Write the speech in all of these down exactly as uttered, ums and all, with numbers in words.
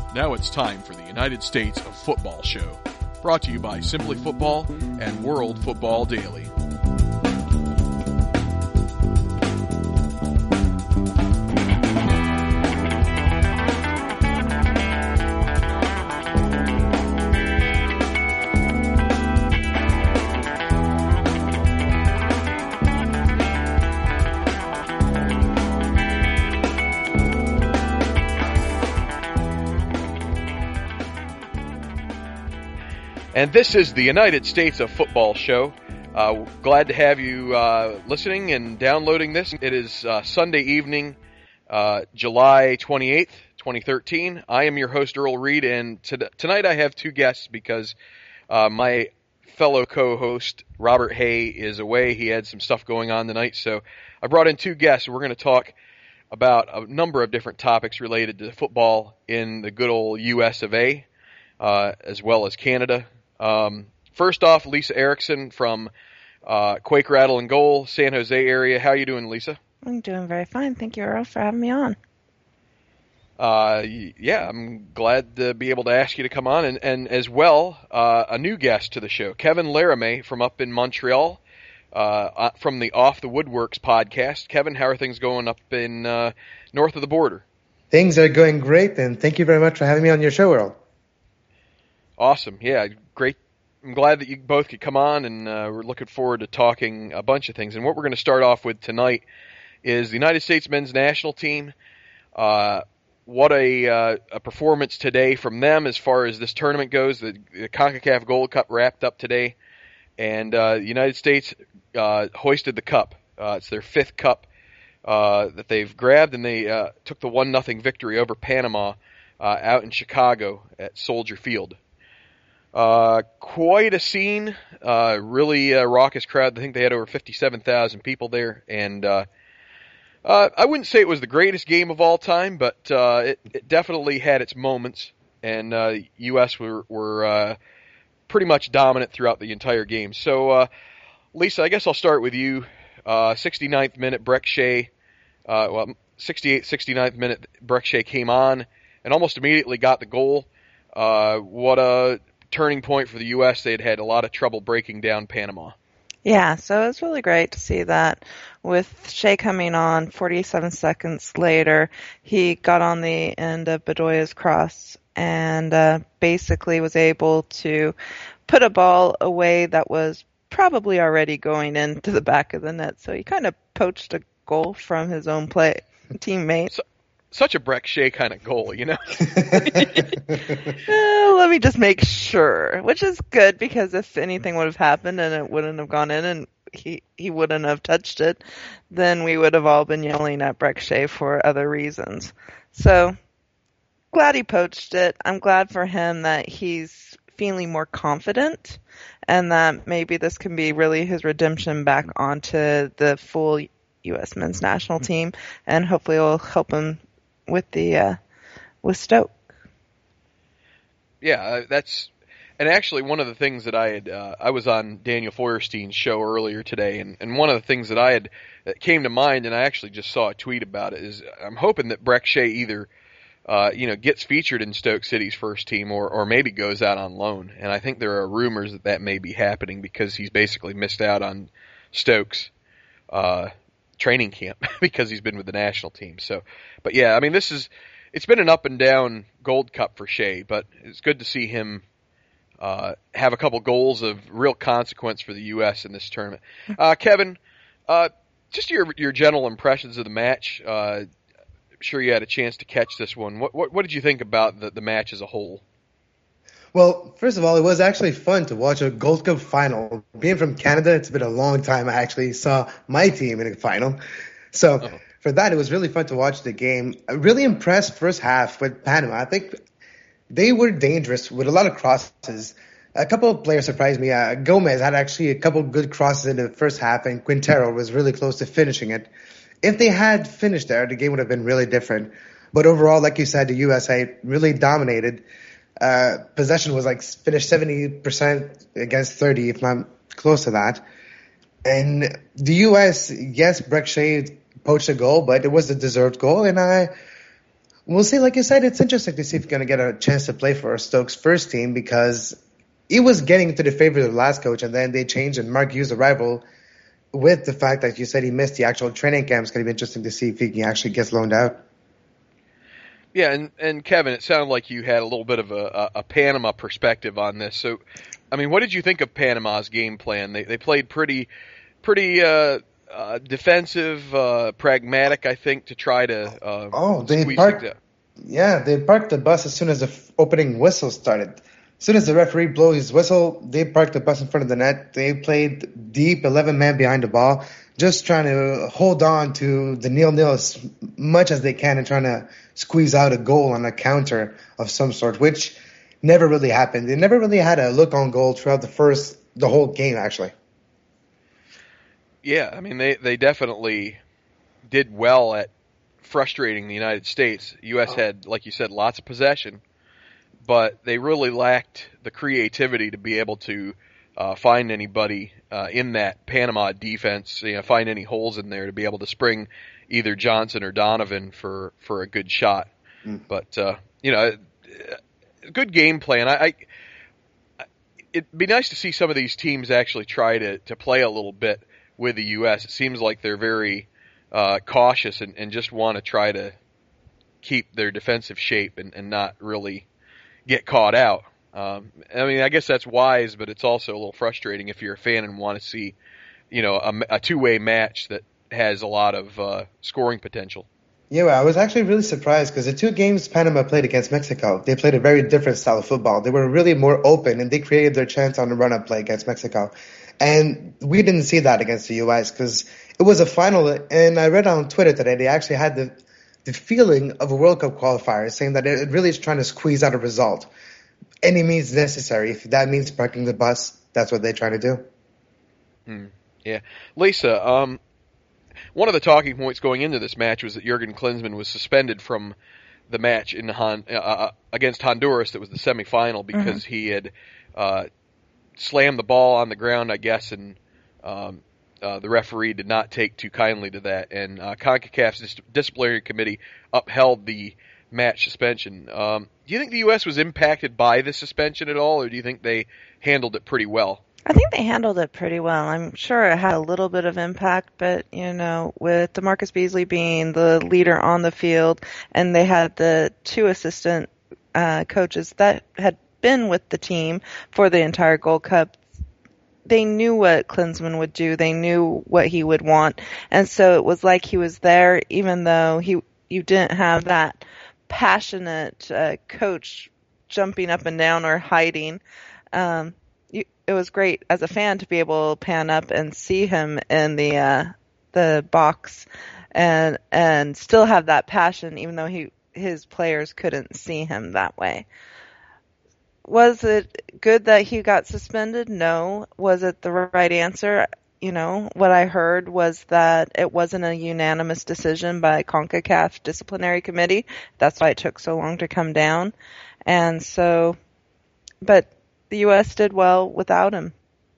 Now it's time for the United States of Football show, brought to you by Simply Football and World Football Daily. And this is the United States of Football show. Uh, glad to have you uh, listening and downloading this. It is uh, Sunday evening, uh, July twenty-eighth, twenty thirteen. I am your host, Earl Reed, and to- tonight I have two guests because uh, my fellow co-host, Robert Hay, is away. He had some stuff going on tonight, so I brought in two guests. We're going to talk about a number of different topics related to football in the good old U S of A, uh, as well as Canada. Um, first off, Lisa Erickson from uh, Quake Rattle and Goal, San Jose area. How are you doing, Lisa? I'm doing very fine. Thank you, Earl, for having me on. Uh, yeah, I'm glad to be able to ask you to come on, and, and as well, uh, a new guest to the show, Kevin Laramie from up in Montreal, uh, from the Off the Woodworks podcast. Kevin, how are things going up in uh, north of the border? Things are going great, and thank you very much for having me on your show, Earl. Awesome. Yeah, great. I'm glad that you both could come on, and uh, we're looking forward to talking a bunch of things. And what we're going to start off with tonight is the United States men's national team. Uh, what a, uh, a performance today from them as far as this tournament goes. The, the CONCACAF Gold Cup wrapped up today, and uh, the United States uh, hoisted the cup. Uh, it's their fifth cup uh, that they've grabbed, and they uh, took the one nothing victory over Panama uh, out in Chicago at Soldier Field. Uh, quite a scene, uh, really a raucous crowd. I think they had over fifty-seven thousand people there, and, uh, uh, I wouldn't say it was the greatest game of all time, but, uh, it, it definitely had its moments, and, uh, U S were, were, uh, pretty much dominant throughout the entire game. So, uh, Lisa, I guess I'll start with you. Uh, sixty-ninth minute, Brek Shea, uh, well, sixty-eighth, sixty-ninth minute, Brek Shea came on and almost immediately got the goal. Uh, what a turning point for the U S. They had had a lot of trouble breaking down Panama. Yeah, so it's really great to see that with Shea coming on forty-seven seconds later, he got on the end of Bedoya's cross and uh, basically was able to put a ball away that was probably already going into the back of the net. So he kind of poached a goal from his own play teammate. So- Such a Brek Shea kind of goal, you know? uh, let me just make sure, which is good because if anything would have happened and it wouldn't have gone in and he, he wouldn't have touched it, then we would have all been yelling at Brek Shea for other reasons. So, glad he poached it. I'm glad for him that he's feeling more confident and that maybe this can be really his redemption back onto the full U S men's national team, and hopefully it will help him with the uh, with Stoke. Yeah, uh, that's and actually one of the things that I had uh, I was on Daniel Feuerstein's show earlier today, and, and one of the things that I had that came to mind, and I actually just saw a tweet about it, is I'm hoping that Brek Shea either uh, you know gets featured in Stoke City's first team or or maybe goes out on loan, and I think there are rumors that that may be happening because he's basically missed out on Stoke's Uh, training camp because he's been with the national team. So, but yeah, I mean, this is, it's been an up and down Gold Cup for Shea, but it's good to see him, uh, have a couple goals of real consequence for the U S in this tournament. Uh, Kevin, uh, just your, your general impressions of the match. Uh, I'm sure you had a chance to catch this one. What, what, what did you think about the, the match as a whole? Well, first of all, it was actually fun to watch a Gold Cup final. Being from Canada, it's been a long time I actually saw my team in a final. So oh. for that, it was really fun to watch the game. I'm really impressed first half with Panama. I think they were dangerous with a lot of crosses. A couple of players surprised me. Uh, Gomez had actually a couple of good crosses in the first half, and Quintero was really close to finishing it. If they had finished there, the game would have been really different. But overall, like you said, the U S A really dominated. Uh, possession was like finished seventy percent against thirty, if not close to that. And the U S, yes, Brek Shea poached a goal, but it was a deserved goal. And I, We'll see. Like you said, it's interesting to see if he's going to get a chance to play for Stokes' first team because he was getting to the favor of the last coach, and then they changed and Mark Hughes' arrival with the fact that you said he missed the actual training camp. It's going to be interesting to see if he actually gets loaned out. Yeah, and, and Kevin, it sounded like you had a little bit of a, a, a Panama perspective on this. So, I mean, what did you think of Panama's game plan? They they played pretty pretty uh, uh, defensive, uh, pragmatic, I think, to try to uh, oh, they squeeze parked, things out. Yeah, they parked the bus as soon as the f- opening whistle started. As soon as the referee blew his whistle, they parked the bus in front of the net. They played deep, eleven man behind the ball, just trying to hold on to the nil-nil as much as they can and trying to squeeze out a goal on a counter of some sort, which never really happened. They never really had a look on goal throughout the first, the whole game, actually. Yeah, I mean, they, they definitely did well at frustrating the United States. U S had, like you said, lots of possession, but they really lacked the creativity to be able to uh, find anybody uh, in that Panama defense, you know, find any holes in there to be able to spring either Johnson or Donovan for, for a good shot. Mm. But, uh, you know, good game plan. I, I, it'd be nice to see some of these teams actually try to, to play a little bit with the U S. It seems like they're very uh, cautious and, and just want to try to keep their defensive shape and, and not really get caught out. Um, I mean, I guess that's wise, but it's also a little frustrating if you're a fan and want to see, you know, a, a two-way match that has a lot of uh, scoring potential. Yeah, well, I was actually really surprised because the two games Panama played against Mexico, they played a very different style of football. They were really more open, and they created their chance on the run-up play against Mexico. And we didn't see that against the U S because it was a final, and I read on Twitter today they actually had the the feeling of a World Cup qualifier, saying that it really is trying to squeeze out a result. Any means necessary. If that means parking the bus, that's what they're trying to do. Hmm. Yeah. Lisa, um, one of the talking points going into this match was that Jurgen Klinsmann was suspended from the match in Hon- uh, against Honduras that was the semifinal because mm-hmm. he had uh, slammed the ball on the ground, I guess, and um, uh, the referee did not take too kindly to that. And uh, CONCACAF's dis- disciplinary committee upheld the match suspension. Um, do you think the U S was impacted by the suspension at all, or do you think they handled it pretty well? I think they handled it pretty well. I'm sure it had a little bit of impact, but, you know, with DeMarcus Beasley being the leader on the field, and they had the two assistant uh, coaches that had been with the team for the entire Gold Cup, they knew what Klinsmann would do. They knew what he would want. And so it was like he was there, even though he you didn't have that passionate uh, coach jumping up and down or hiding. Um, you, it was great as a fan to be able to pan up and see him in the uh, the box and and still have that passion, even though he his players couldn't see him that way. Was it good that he got suspended? No. Was it the right answer? You know, what I heard was that it wasn't a unanimous decision by CONCACAF disciplinary committee. That's why it took so long to come down. And so, but the U S did well without him.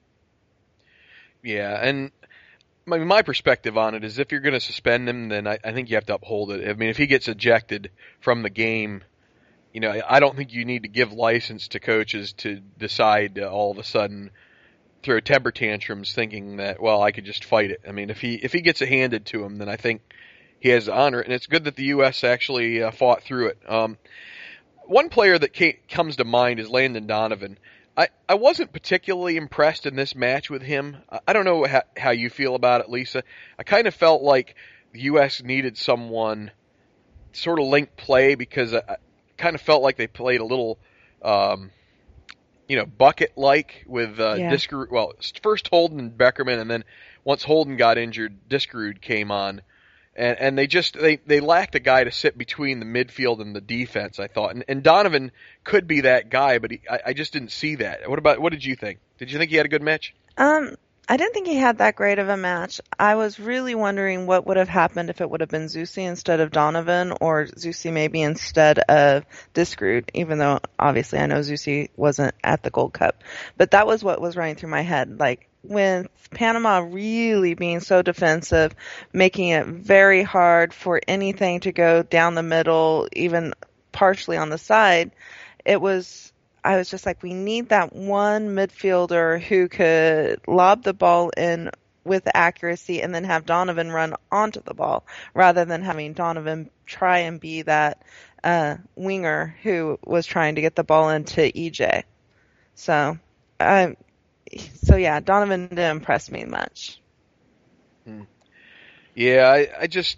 Yeah, and my, my perspective on it is if you're going to suspend him, then I, I think you have to uphold it. I mean, if he gets ejected from the game, you know, I don't think you need to give license to coaches to decide to all of a sudden throw temper tantrums thinking that, well, I could just fight it. I mean, if he if he gets it handed to him, then I think he has to honor it, and it's good that the U S actually uh, fought through it. Um, one player that came, comes to mind is Landon Donovan. I, I wasn't particularly impressed in this match with him. I don't know how, how you feel about it, Lisa. I kind of felt like the U S needed someone sort of link play because I, I kind of felt like they played a little, um, you know, bucket-like with uh, yeah. Diskerud. Well, first Holden and Beckerman, and then once Holden got injured, Diskerud came on. And, and they just they, they lacked a guy to sit between the midfield and the defense, I thought. And, and Donovan could be that guy, but he, I, I just didn't see that. What about what did you think? Did you think he had a good match? Um, I didn't think he had that great of a match. I was really wondering what would have happened if it would have been Zusi instead of Donovan, or Zusi maybe instead of Diskerud, even though obviously I know Zusi wasn't at the Gold Cup. But that was what was running through my head. Like, with Panama really being so defensive, making it very hard for anything to go down the middle, even partially on the side, it was, I was just like, we need that one midfielder who could lob the ball in with accuracy and then have Donovan run onto the ball, rather than having Donovan try and be that uh, winger who was trying to get the ball into E J. So, um, so yeah, Donovan didn't impress me much. Hmm. Yeah, I, I just,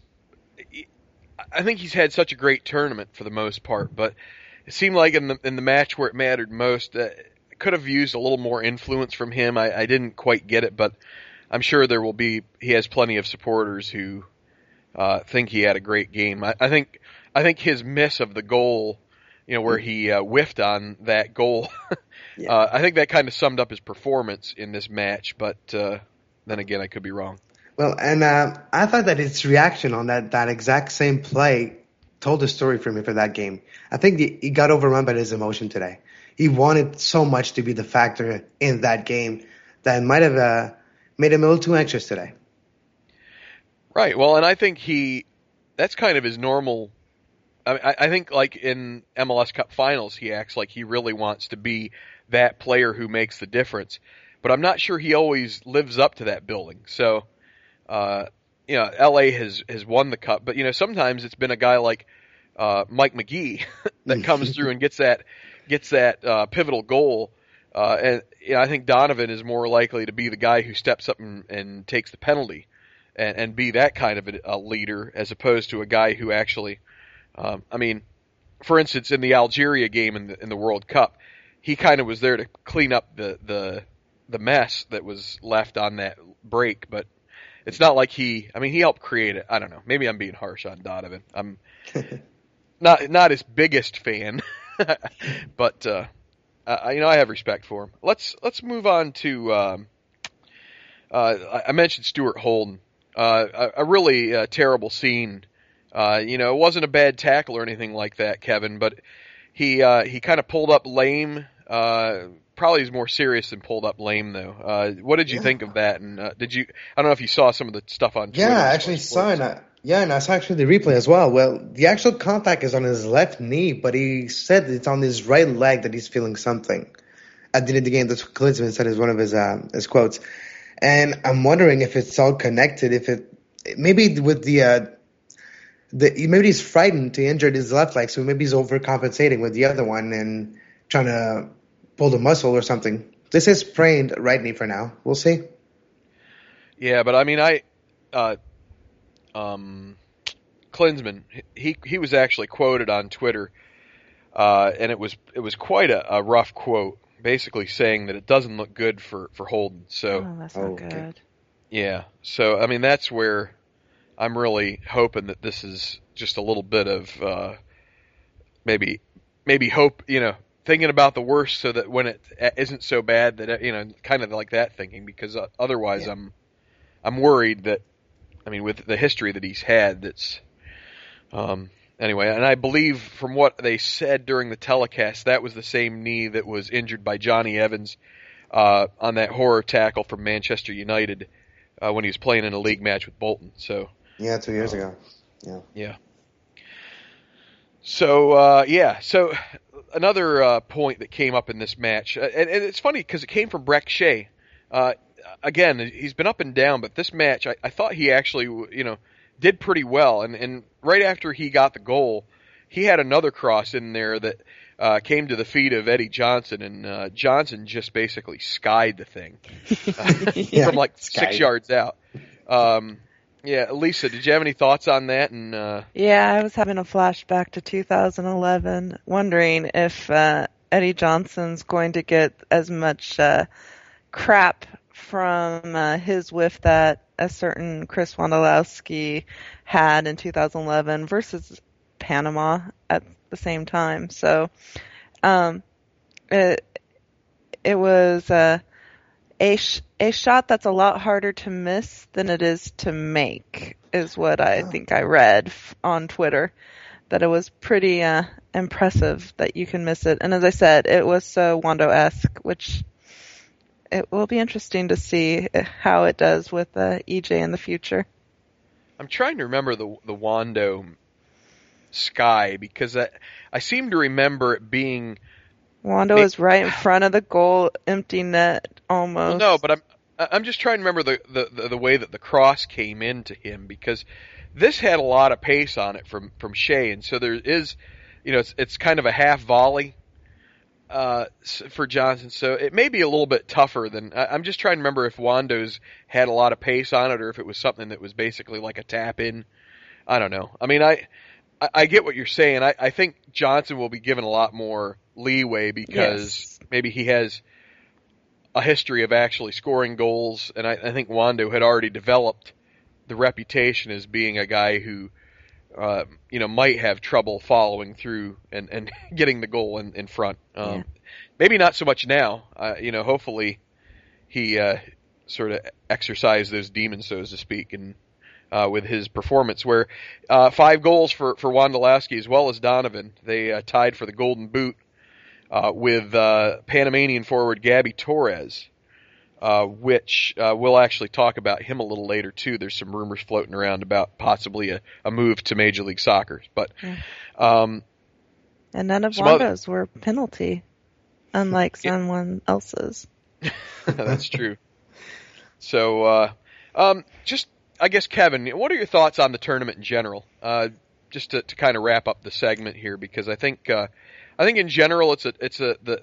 I think he's had such a great tournament for the most part, but it seemed like in the in the match where it mattered most, uh, could have used a little more influence from him. I, I didn't quite get it, but I'm sure there will be. He has plenty of supporters who uh, think he had a great game. I, I think I think his miss of the goal, you know, where he uh, whiffed on that goal, yeah. uh, I think that kind of summed up his performance in this match. But uh, then again, I could be wrong. Well, and uh, I thought that his reaction on that, that exact same play told a story for me for that game. I think he, he got overrun by his emotion today. He wanted so much to be the factor in that game that might have uh, made him a little too anxious today. Right. Well, and I think he, that's kind of his normal. I, I think like in M L S Cup Finals, he acts like he really wants to be that player who makes the difference. But I'm not sure he always lives up to that building. So, uh, you know, L A has, has won the cup, but you know, sometimes it's been a guy like uh, Mike McGee that comes through and gets that gets that uh, pivotal goal. Uh, and you know, I think Donovan is more likely to be the guy who steps up and, and takes the penalty, and, and be that kind of a, a leader, as opposed to a guy who actually. Um, I mean, for instance, in the Algeria game in the, in the World Cup, he kind of was there to clean up the, the the mess that was left on that break, but it's not like he. I mean, he helped create it. I don't know. Maybe I'm being harsh on Donovan. I'm not not his biggest fan, but uh, I, you know, I have respect for him. Let's let's move on to. Um, uh, I mentioned Stuart Holden. Uh, a, a really uh, terrible scene. Uh, you know, it wasn't a bad tackle or anything like that, Kevin, but he uh, he kind of pulled up lame. Uh, probably is more serious than pulled up lame, though. Uh, what did you yeah. think of that? And uh, did you? I don't know if you saw some of the stuff on Twitter. Yeah, I actually saw it. I, yeah, and I saw actually the replay as well. Well, the actual contact is on his left knee, but he said it's on his right leg that he's feeling something. At the end of the game, that's what Klinsmann said is one of his uh, his quotes. And I'm wondering if it's all connected. If it maybe with the. Uh, The, maybe he's frightened to injure his left leg, so maybe he's overcompensating with the other one and trying to pull the muscle or something. This is sprained right knee for now. We'll see. Yeah, but I mean, I, uh, um, Klinsmann, he he was actually quoted on Twitter, uh, and it was it was quite a, a rough quote, basically saying that it doesn't look good for, for Holden. So, oh, that's not oh, good. Okay. Yeah, so I mean, that's where. I'm really hoping that this is just a little bit of uh, maybe maybe hope, you know, thinking about the worst so that when it isn't so bad that, you know, kind of like that thinking, because otherwise yeah. I'm I'm worried that, I mean, with the history that he's had, that's um, anyway, and I believe from what they said during the telecast, that was the same knee that was injured by Johnny Evans uh, on that horror tackle from Manchester United uh, when he was playing in a league match with Bolton. So. Yeah, two years um, ago. Yeah. Yeah. So, uh, yeah. So, another uh, point that came up in this match, uh, and, and it's funny because it came from Brek Shea. Uh, again, he's been up and down, but this match, I, I thought he actually, you know, did pretty well. And, and right after he got the goal, he had another cross in there that uh, came to the feet of Eddie Johnson, and uh, Johnson just basically skied the thing uh, yeah, from like skied. six yards out. Um, Yeah, Lisa, did you have any thoughts on that? And uh... yeah, I was having a flashback to two thousand eleven, wondering if uh, Eddie Johnson's going to get as much uh, crap from uh, his whiff that a certain Chris Wondolowski had in two thousand eleven versus Panama at the same time. So um, it it was. Uh, A, sh- a shot that's a lot harder to miss than it is to make is what I oh. think I read f- on Twitter, that it was pretty uh, impressive that you can miss it. And as I said, it was so Wando-esque, which it will be interesting to see how it does with uh, E J in the future. I'm trying to remember the the Wando sky because I, I seem to remember it being Wando is right in front of the goal, empty net almost. Well, no, but I'm I'm just trying to remember the, the, the, the way that the cross came into him because this had a lot of pace on it from, from Shea, and so there is, you know, it's it's kind of a half volley uh, for Johnson, so it may be a little bit tougher than. I, I'm just trying to remember if Wando's had a lot of pace on it or if it was something that was basically like a tap in. I don't know. I mean, I I, I get what you're saying. I, I think Johnson will be given a lot more leeway because Yes. maybe he has a history of actually scoring goals, and I, I think Wando had already developed the reputation as being a guy who, uh, you know, might have trouble following through and, and getting the goal in, in front. Um, Yeah. Maybe not so much now. Uh, you know, hopefully he uh, sort of exercised those demons, so to speak, and uh, with his performance, where uh, five goals for for Wondolowski as well as Donovan. They uh, tied for the Golden Boot. Uh, with uh, Panamanian forward Gabby Torres, uh, which uh, we'll actually talk about him a little later too. There's some rumors floating around about possibly a, a move to Major League Soccer, but Yeah. um, And none of some other- Wando's were penalty, unlike Yeah. someone else's. that's true. So, uh, um, just I guess Kevin, what are your thoughts on the tournament in general? Uh, just to, to kind of wrap up the segment here, because I think. Uh, I think in general it's a it's a the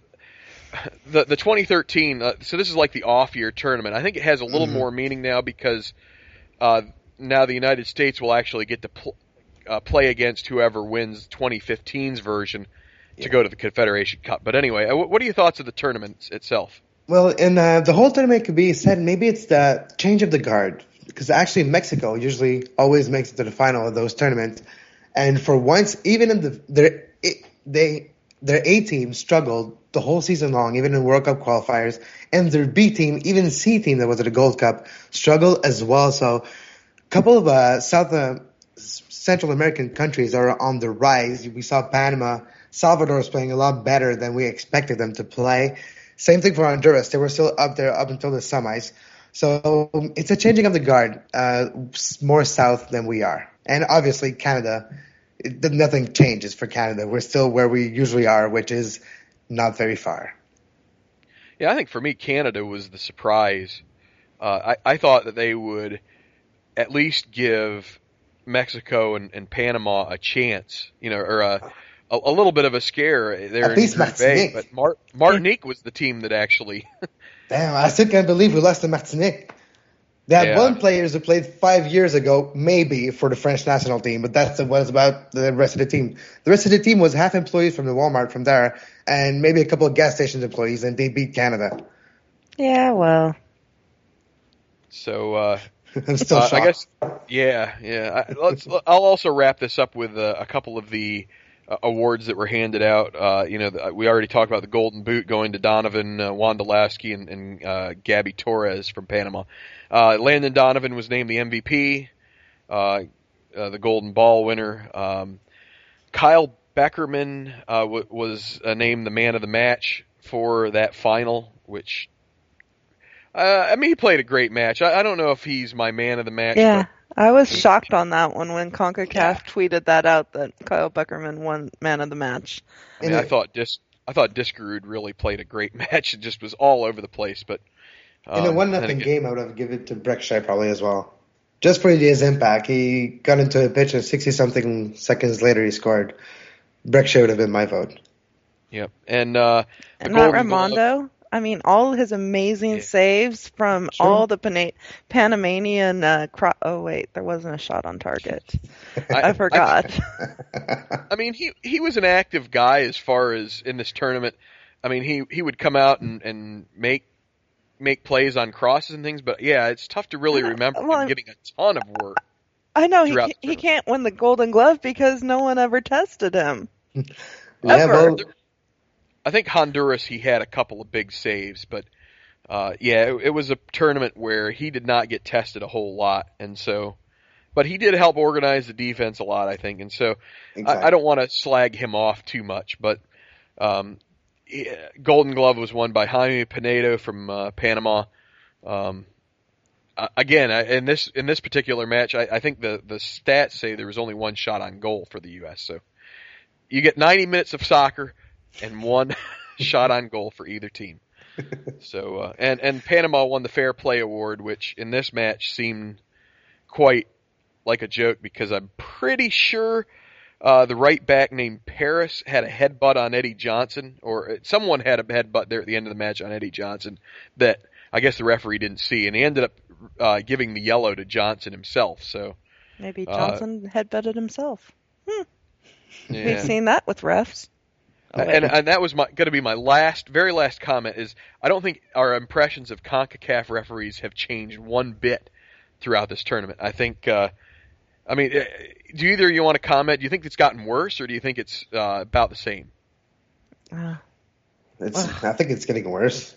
the the twenty thirteen. Uh, so this is like the off year tournament. I think it has a little Mhm. more meaning now because uh, now the United States will actually get to pl- uh, play against whoever wins twenty fifteen's version to Yeah. go to the Confederation Cup. But anyway, uh, what are your thoughts of the tournament itself? Well, and uh, the whole tournament could be said maybe it's the change of the guard because actually Mexico usually always makes it to the final of those tournaments, and for once, even in the their it, they their A team struggled the whole season long, even in World Cup qualifiers, and their B team, even C team that was at the Gold Cup, struggled as well. So, a couple of uh, South uh, Central American countries are on the rise. We saw Panama, Salvador is playing a lot better than we expected them to play. Same thing for Honduras. They were still up there up until the semis. So um, it's a changing of the guard, uh, s- more south than we are. And obviously Canada, it, nothing changes for Canada. We're still where we usually are, which is not very far. Yeah, I think for me, Canada was the surprise. Uh, I, I thought that they would at least give Mexico and, and Panama a chance, you know, or a, a, a little bit of a scare there At in least Group A. Martinique. But Mar- Martinique was the team that actually. Damn, I still can't believe we lost to Martinique. They had Yeah. one player who played five years ago, maybe for the French national team, but that's what it's about the rest of the team. The rest of the team was half employees from the Walmart from there, and maybe a couple of gas station employees, and they beat Canada. Yeah, well, So uh, I'm still uh, shocked. I guess, yeah, yeah. I, let's. I'll also wrap this up with uh, a couple of the uh, awards that were handed out. Uh, you know, the, we already talked about the Golden Boot going to Donovan uh, Wondolowski and, and uh, Gabby Torres from Panama. Uh, Landon Donovan was named the M V P, uh, uh, the Golden Ball winner. Um, Kyle Beckerman uh, w- was uh, named the man of the match for that final, which. Uh, I mean, he played a great match. I, I don't know if he's my man of the match. yeah. But I was shocked on that one when CONCACAF Yeah. tweeted that out that Kyle Beckerman won man of the match. I mean, And I it- thought Dis I thought Diskerud really played a great match. It just was all over the place. But um, In a one then nothing again- game, I would have given it to Breckshire probably as well. Just for his impact. He got into a pitch and sixty something seconds later he scored. Breckshire would have been my vote. Yep, and uh, the And not Golden Glove- Raimondo. I mean, all his amazing Yeah. saves from Sure. all the Pana- Panamanian. Uh, cro- oh wait, there wasn't a shot on target. I, forgot. I mean, he he was an active guy as far as in this tournament. I mean, he, he would come out and, and make make plays on crosses and things. But yeah, it's tough to really Yeah, remember well, him getting a ton of work. I know he throughout ca- the he tournament. can't win the Golden Glove because no one ever tested him. yeah, Ever. well, I think Honduras, he had a couple of big saves, but uh, yeah, it, it was a tournament where he did not get tested a whole lot, and so, but he did help organize the defense a lot, I think, and so exactly. I, I don't want to slag him off too much, but um, yeah, Golden Glove was won by Jaime Pinedo from uh, Panama. Um, uh, again, I, in this in this particular match, I, I think the, the stats say there was only one shot on goal for the U S. So you get ninety minutes of soccer and one shot on goal for either team. So uh, and and Panama won the Fair Play Award, which in this match seemed quite like a joke because I'm pretty sure uh, the right back named Paris had a headbutt on Eddie Johnson, or someone had a headbutt there at the end of the match on Eddie Johnson that I guess the referee didn't see, and he ended up uh, giving the yellow to Johnson himself. So maybe Johnson uh, headbutted himself. Hmm. Yeah. We've seen that with refs. Oh, and, and that was going to be my last, very last comment is I don't think our impressions of CONCACAF referees have changed one bit throughout this tournament. I think, uh, I mean, do either of you want to comment? Do you think it's gotten worse, or do you think it's uh, about the same? Uh, it's, I think it's getting worse.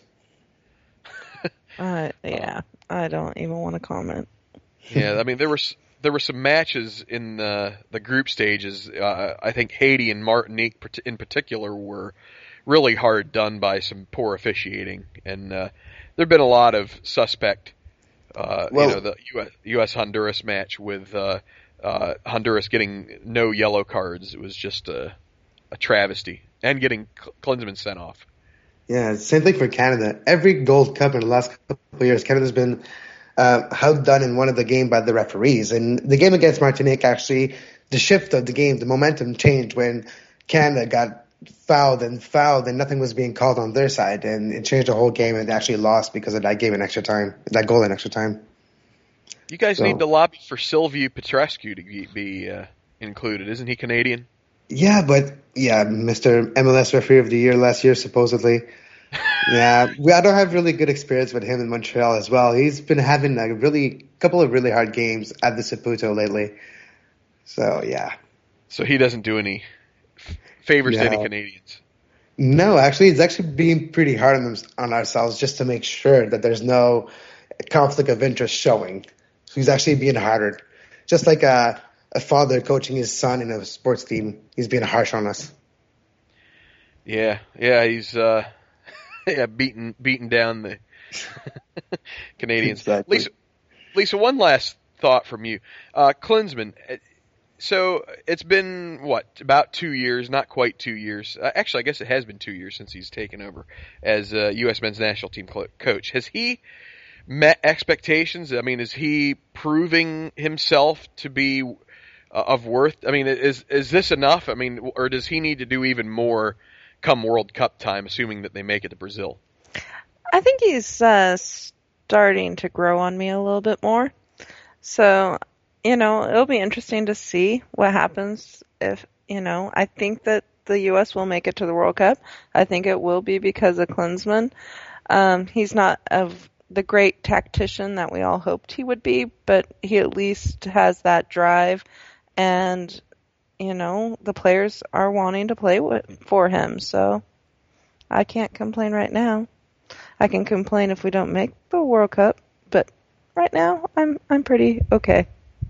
uh, yeah, I don't even want to comment. Yeah, I mean, there were there were some matches in the the group stages. Uh, I think Haiti and Martinique, in particular, were really hard done by some poor officiating, and uh, there've been a lot of suspect. Uh, well, you know, the U S Honduras match with uh, uh, Honduras getting no yellow cards. It was just a, a travesty, and getting Klinsmann sent off. Yeah, same thing for Canada. Every Gold Cup in the last couple of years, Canada's been uh, outdone in one of the game by the referees. And the game against Martinique, actually, the shift of the game, the momentum changed when Canada got fouled and fouled and nothing was being called on their side, and it changed the whole game, and they actually lost because of that game in extra time, that goal in extra time. You guys so, need to lobby for Silviu Petrescu to be uh, included. Isn't he Canadian? Yeah, but yeah, Mister M L S Referee of the Year last year, supposedly. Yeah, we, I don't have really good experience with him in Montreal as well. He's been having a really couple of really hard games at the Saputo lately. So yeah. So he doesn't do any favors no. to any Canadians. No, actually, it's actually being pretty hard on them, on ourselves just to make sure that there's no conflict of interest showing. So he's actually being harder, just like a, a father coaching his son in a sports team. He's being harsh on us. Yeah, yeah, he's uh, yeah beating beating down the Canadians. Exactly. Lisa, Lisa, one last thought from you, uh, Klinsmann. So it's been, what, about two years, not quite two years. Uh, actually, I guess it has been two years since he's taken over as uh, U S men's national team coach. Has he met expectations? I mean, is he proving himself to be uh, of worth? I mean, is is this enough? I mean, or does he need to do even more come World Cup time, assuming that they make it to Brazil? I think he's uh, starting to grow on me a little bit more. So... You know, it'll be interesting to see what happens if, you know, I think that the U S will make it to the World Cup. I think it will be because of Klinsmann. Um, he's not of the great tactician that we all hoped he would be, but he at least has that drive, and, you know, the players are wanting to play with, for him, so I can't complain right now. I can complain if we don't make the World Cup, but right now I'm I'm pretty okay.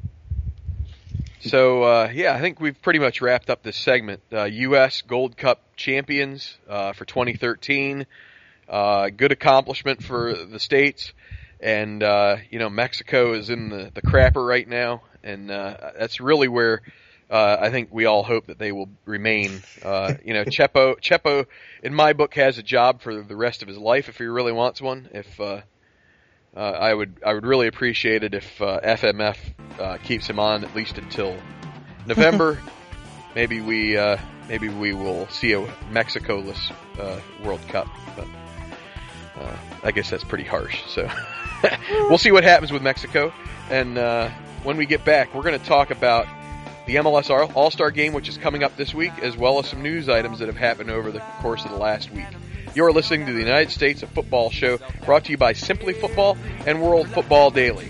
So, uh, yeah, I think we've pretty much wrapped up this segment. Uh, U S Gold Cup champions uh, for twenty thirteen. Uh, good accomplishment for the States. And, uh, you know, Mexico is in the, the crapper right now. And uh, that's really where uh, I think we all hope that they will remain. Uh, you know, Chepo, Chepo, in my book, has a job for the rest of his life if he really wants one. If uh, Uh, I would I would really appreciate it if uh, F M F uh, keeps him on at least until November. maybe we uh, maybe we will see a Mexico-less uh, World Cup, but uh, I guess that's pretty harsh. So we'll see what happens with Mexico. And uh, when we get back, we're going to talk about the M L S All-Star Game, which is coming up this week, as well as some news items that have happened over the course of the last week. You're listening to the United States of Football show, brought to you by Simply Football and World Football Daily.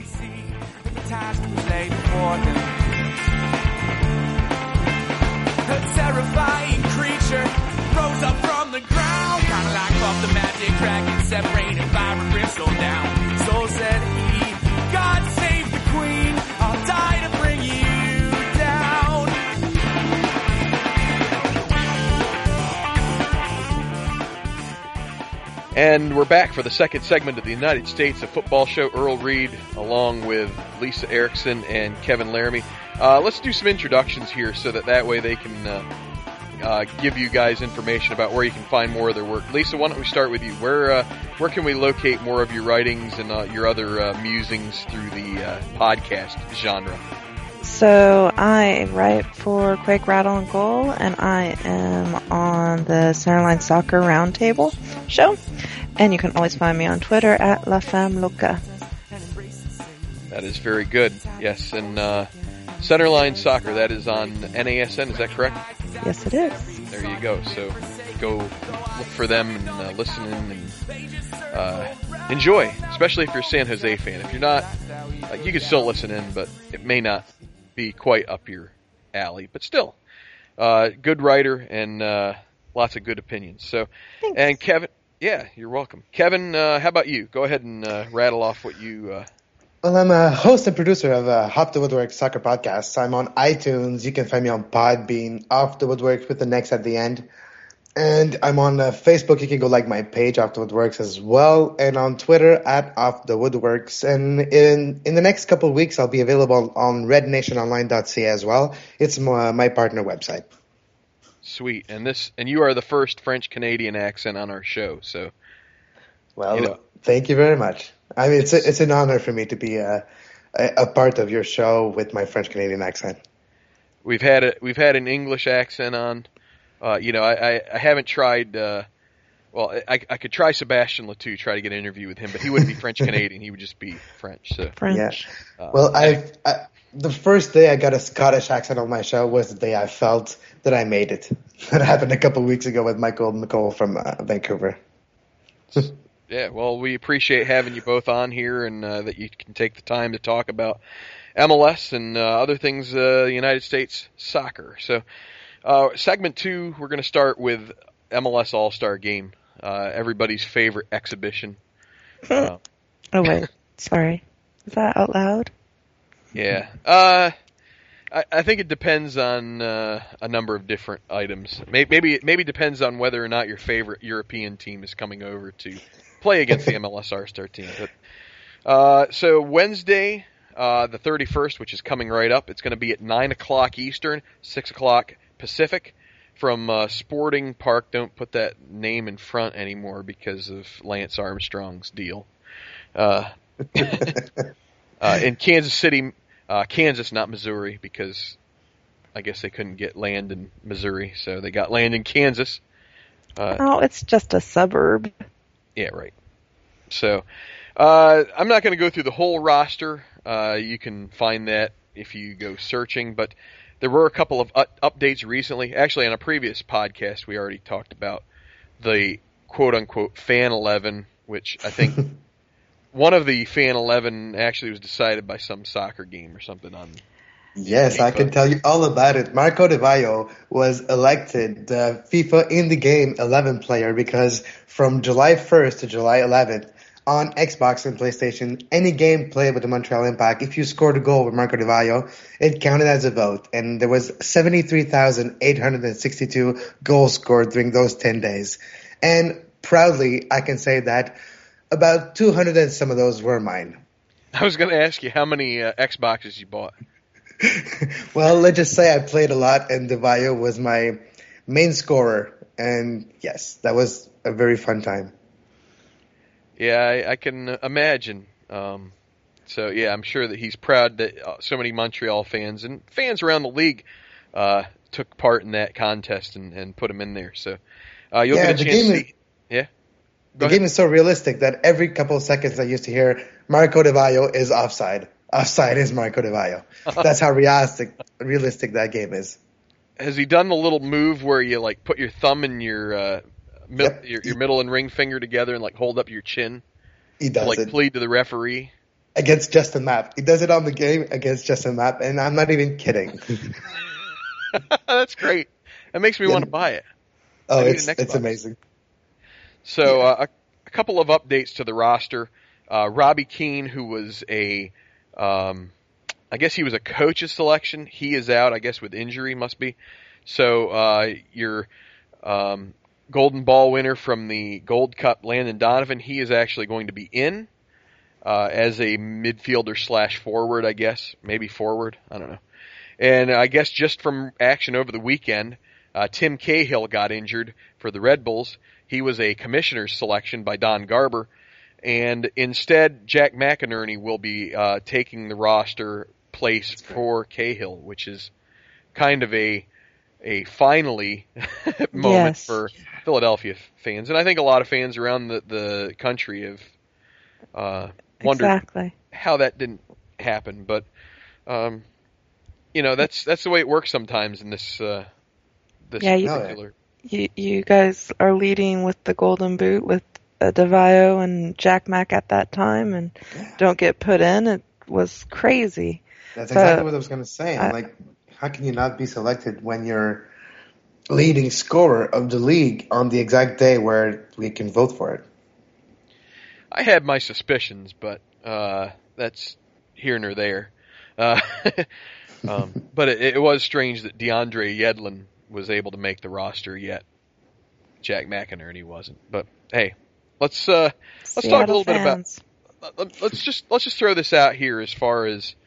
A terrifying creature rose up from the ground, kind of like off the magic dragon, separated by a crystal down. So said he, God save the queen, I'll die to bring you down. And we're back for the second segment of the United States of Football show. Earl Reed, along with Lisa Erickson and Kevin Laramie. Uh, let's do some introductions here so that that way they can uh, uh, give you guys information about where you can find more of their work. Lisa, why don't we start with you? Where uh, where can we locate more of your writings and uh, your other uh, musings through the uh, podcast genre? So I write for Quake, Rattle, and Goal, and I am on the Centerline Soccer Roundtable show. And you can always find me on Twitter at La Femme Loca. That is very good. Yes, and uh, Centerline Soccer, that is on N A S N, is that correct? Yes, it is. There you go. So go look for them and uh, listen in and uh, enjoy, especially if you're a San Jose fan. If you're not, uh, you can still listen in, but it may not be quite up your alley. But still, uh, good writer and uh, lots of good opinions. So, Thanks. And Kevin, yeah, you're welcome. Kevin, uh, how about you? Go ahead and uh, rattle off what you... Uh, Well, I'm a host and producer of uh, Hop the Woodwork Soccer Podcast. I'm on iTunes. You can find me on Podbean, Off the Woodworks with the next at the end. And I'm on uh, Facebook. You can go like my page, Off the Woodworks, as well. And on Twitter, at Off the Woodworks. And in in the next couple of weeks, I'll be available on red nation online dot c a as well. It's my, my partner website. Sweet. And this, and you are the first French-Canadian accent on our show, so... Well, you know. Thank you very much. I mean, it's a, it's an honor for me to be a, a, a part of your show with my French Canadian accent. We've had a we've had an English accent on. Uh, you know, I, I, I haven't tried. Uh, well, I I could try Sebastian Latou, try to get an interview with him, but he wouldn't be French Canadian. He would just be French. So French. Yeah. Uh, Well, I, I the first day I got a Scottish accent on my show was the day I felt that I made it. That happened a couple of weeks ago with Michael Nicole from uh, Vancouver. Yeah, well, we appreciate having you both on here and uh, that you can take the time to talk about M L S and uh, other things, uh, United States soccer. So, uh, segment two, we're going to start with M L S All-Star Game, uh, everybody's favorite exhibition. Uh, Oh, wait. Sorry. Is that out loud? yeah. Uh, I, I think it depends on uh, a number of different items. Maybe, maybe it maybe depends on whether or not your favorite European team is coming over to play against the M L S All-Star team. But, uh, so Wednesday, uh, the thirty-first, which is coming right up, it's going to be at nine o'clock Eastern, six o'clock Pacific, from uh, Sporting Park. Don't put that name in front anymore because of Lance Armstrong's deal. Uh, uh, in Kansas City, uh, Kansas, not Missouri, because I guess they couldn't get land in Missouri, so they got land in Kansas. Uh, Oh, it's just a suburb. Yeah, right. So, uh, I'm not going to go through the whole roster. Uh, you can find that if you go searching, but there were a couple of u- updates recently. Actually, on a previous podcast, we already talked about the quote-unquote Fan eleven, which I think one of the Fan eleven actually was decided by some soccer game or something on... Yes, I can tell you all about it. Marco De Vaio was elected the FIFA in the game eleven player because from July first to July eleventh on Xbox and PlayStation, any game played with the Montreal Impact, if you scored a goal with Marco De Vaio, it counted as a vote. And there was seventy-three thousand eight hundred sixty-two goals scored during those ten days. And proudly, I can say that about two hundred and some of those were mine. I was going to ask you how many uh, Xboxes you bought. Well, let's just say I played a lot, and De Vaio was my main scorer. And yes, that was a very fun time. Yeah, I, I can imagine. Um, so, yeah, I'm sure that he's proud that uh, so many Montreal fans and fans around the league uh, took part in that contest and, and put him in there. So uh, you'll Yeah, get a the chance game to is- see. Yeah? The Go game ahead. is so realistic that every couple of seconds I used to hear Marco De Vaio is offside. Offside is Marco De Vaio. That's how realistic realistic that game is. Has he done the little move where you, like, put your thumb and your, uh, mid- Yep. your your middle and ring finger together and, like, hold up your chin He to, does like, it plead to the referee? against Justin Mapp. He does it on the game against Justin Mapp, and I'm not even kidding. That's great. That makes me Yeah. want to buy it. Oh, I need it's an it's Xbox. amazing. So Yeah. uh, a, a couple of updates to the roster. Uh, Robbie Keane, who was a, um, I guess he was a coach's selection. He is out, I guess, with injury, must be. So uh, your um, Golden Ball winner from the Gold Cup, Landon Donovan, he is actually going to be in uh, as a midfielder slash forward, I guess. Maybe forward. I don't know. And I guess just from action over the weekend, uh, Tim Cahill got injured for the Red Bulls. He was a commissioner's selection by Don Garber. And instead, Jack McInerney will be uh, taking the roster place for Cahill, which is kind of a a finally moment Yes. for Philadelphia fans. And I think a lot of fans around the, the country have uh, wondered Exactly. how that didn't happen. But, um, you know, that's that's the way it works sometimes in this, uh, this Yeah, you- particular... You, you guys are leading with the Golden Boot with uh, DeVio and Jack Mack at that time, and don't get put in. It was crazy. That's But exactly what I was going to say. I'm I- like, how can you not be selected when you're leading scorer of the league on the exact day where we can vote for it? I had my suspicions, but uh, that's here nor there. Uh, um, but it, it was strange that DeAndre Yedlin was able to make the roster, yet Jack McInerney wasn't. But hey, let's uh, let's talk a little bit about. fans. let- Let's just let's just throw this out here as far as.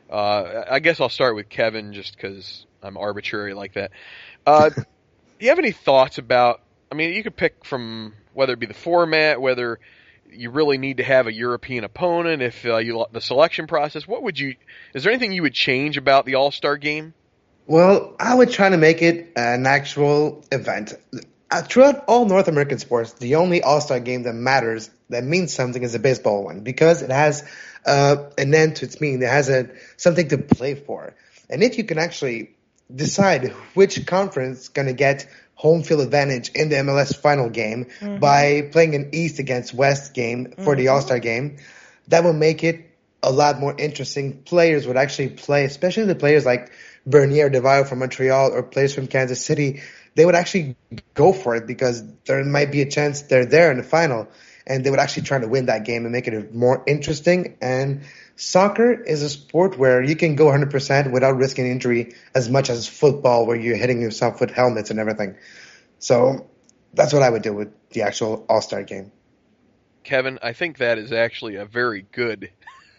Uh, I guess I'll start with Kevin just because I'm arbitrary like that. Uh, do you have any thoughts about? I mean, you could pick from whether it be the format, whether you really need to have a European opponent, if uh, you the selection process. What would you? Is there anything you would change about the All-Star game? Well, I would try to make it an actual event. Uh, throughout all North American sports, the only All-Star game that matters, that means something, is the baseball one, because it has uh, an end to its meaning. It has a something to play for. And if you can actually decide which conference is going to get home field advantage in the M L S final game Mm-hmm. by playing an East against West game for the All-Star game, that will make it a lot more interesting. Players would actually play, especially the players like Bernier, DeVio from Montreal, or players from Kansas City. They would actually go for it because there might be a chance they're there in the final, and they would actually try to win that game and make it more interesting. And soccer is a sport where you can go one hundred percent without risking injury as much as football, where you're hitting yourself with helmets and everything. So that's what I would do with the actual All-Star game. Kevin, I think that is actually a very good.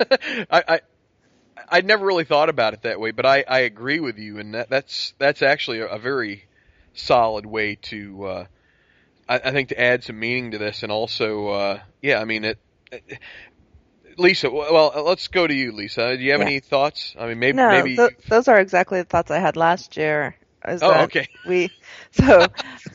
I, I I'd never really thought about it that way, but I, I agree with you, and that, that's that's actually a, a very solid way to. Uh, I, I think to add some meaning to this, and also, uh, yeah, I mean it. it Lisa, well, let's go to you, Lisa. Do you have Yeah. any thoughts? I mean, maybe No, maybe. th- those are exactly the thoughts I had last year. Is Oh, that okay. We so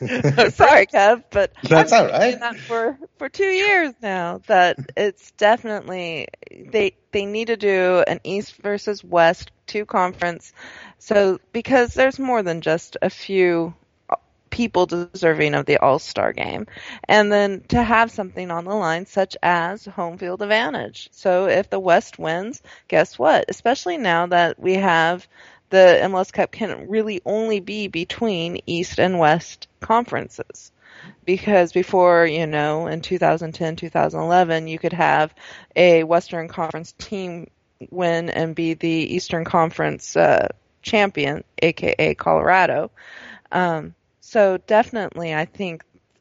sorry, Kev, but That's I've all been right. doing that for for two years now. That it's definitely they they need to do an East versus West two conference. So because there's more than just a few people deserving of the All-Star game, and then to have something on the line such as home field advantage. So if the West wins, guess what? Especially now that we have the M L S Cup can really only be between East and West conferences. Because before, you know, in two thousand ten, two thousand eleven, you could have a Western Conference team win and be the Eastern Conference uh, champion, aka Colorado. Um, so definitely, I think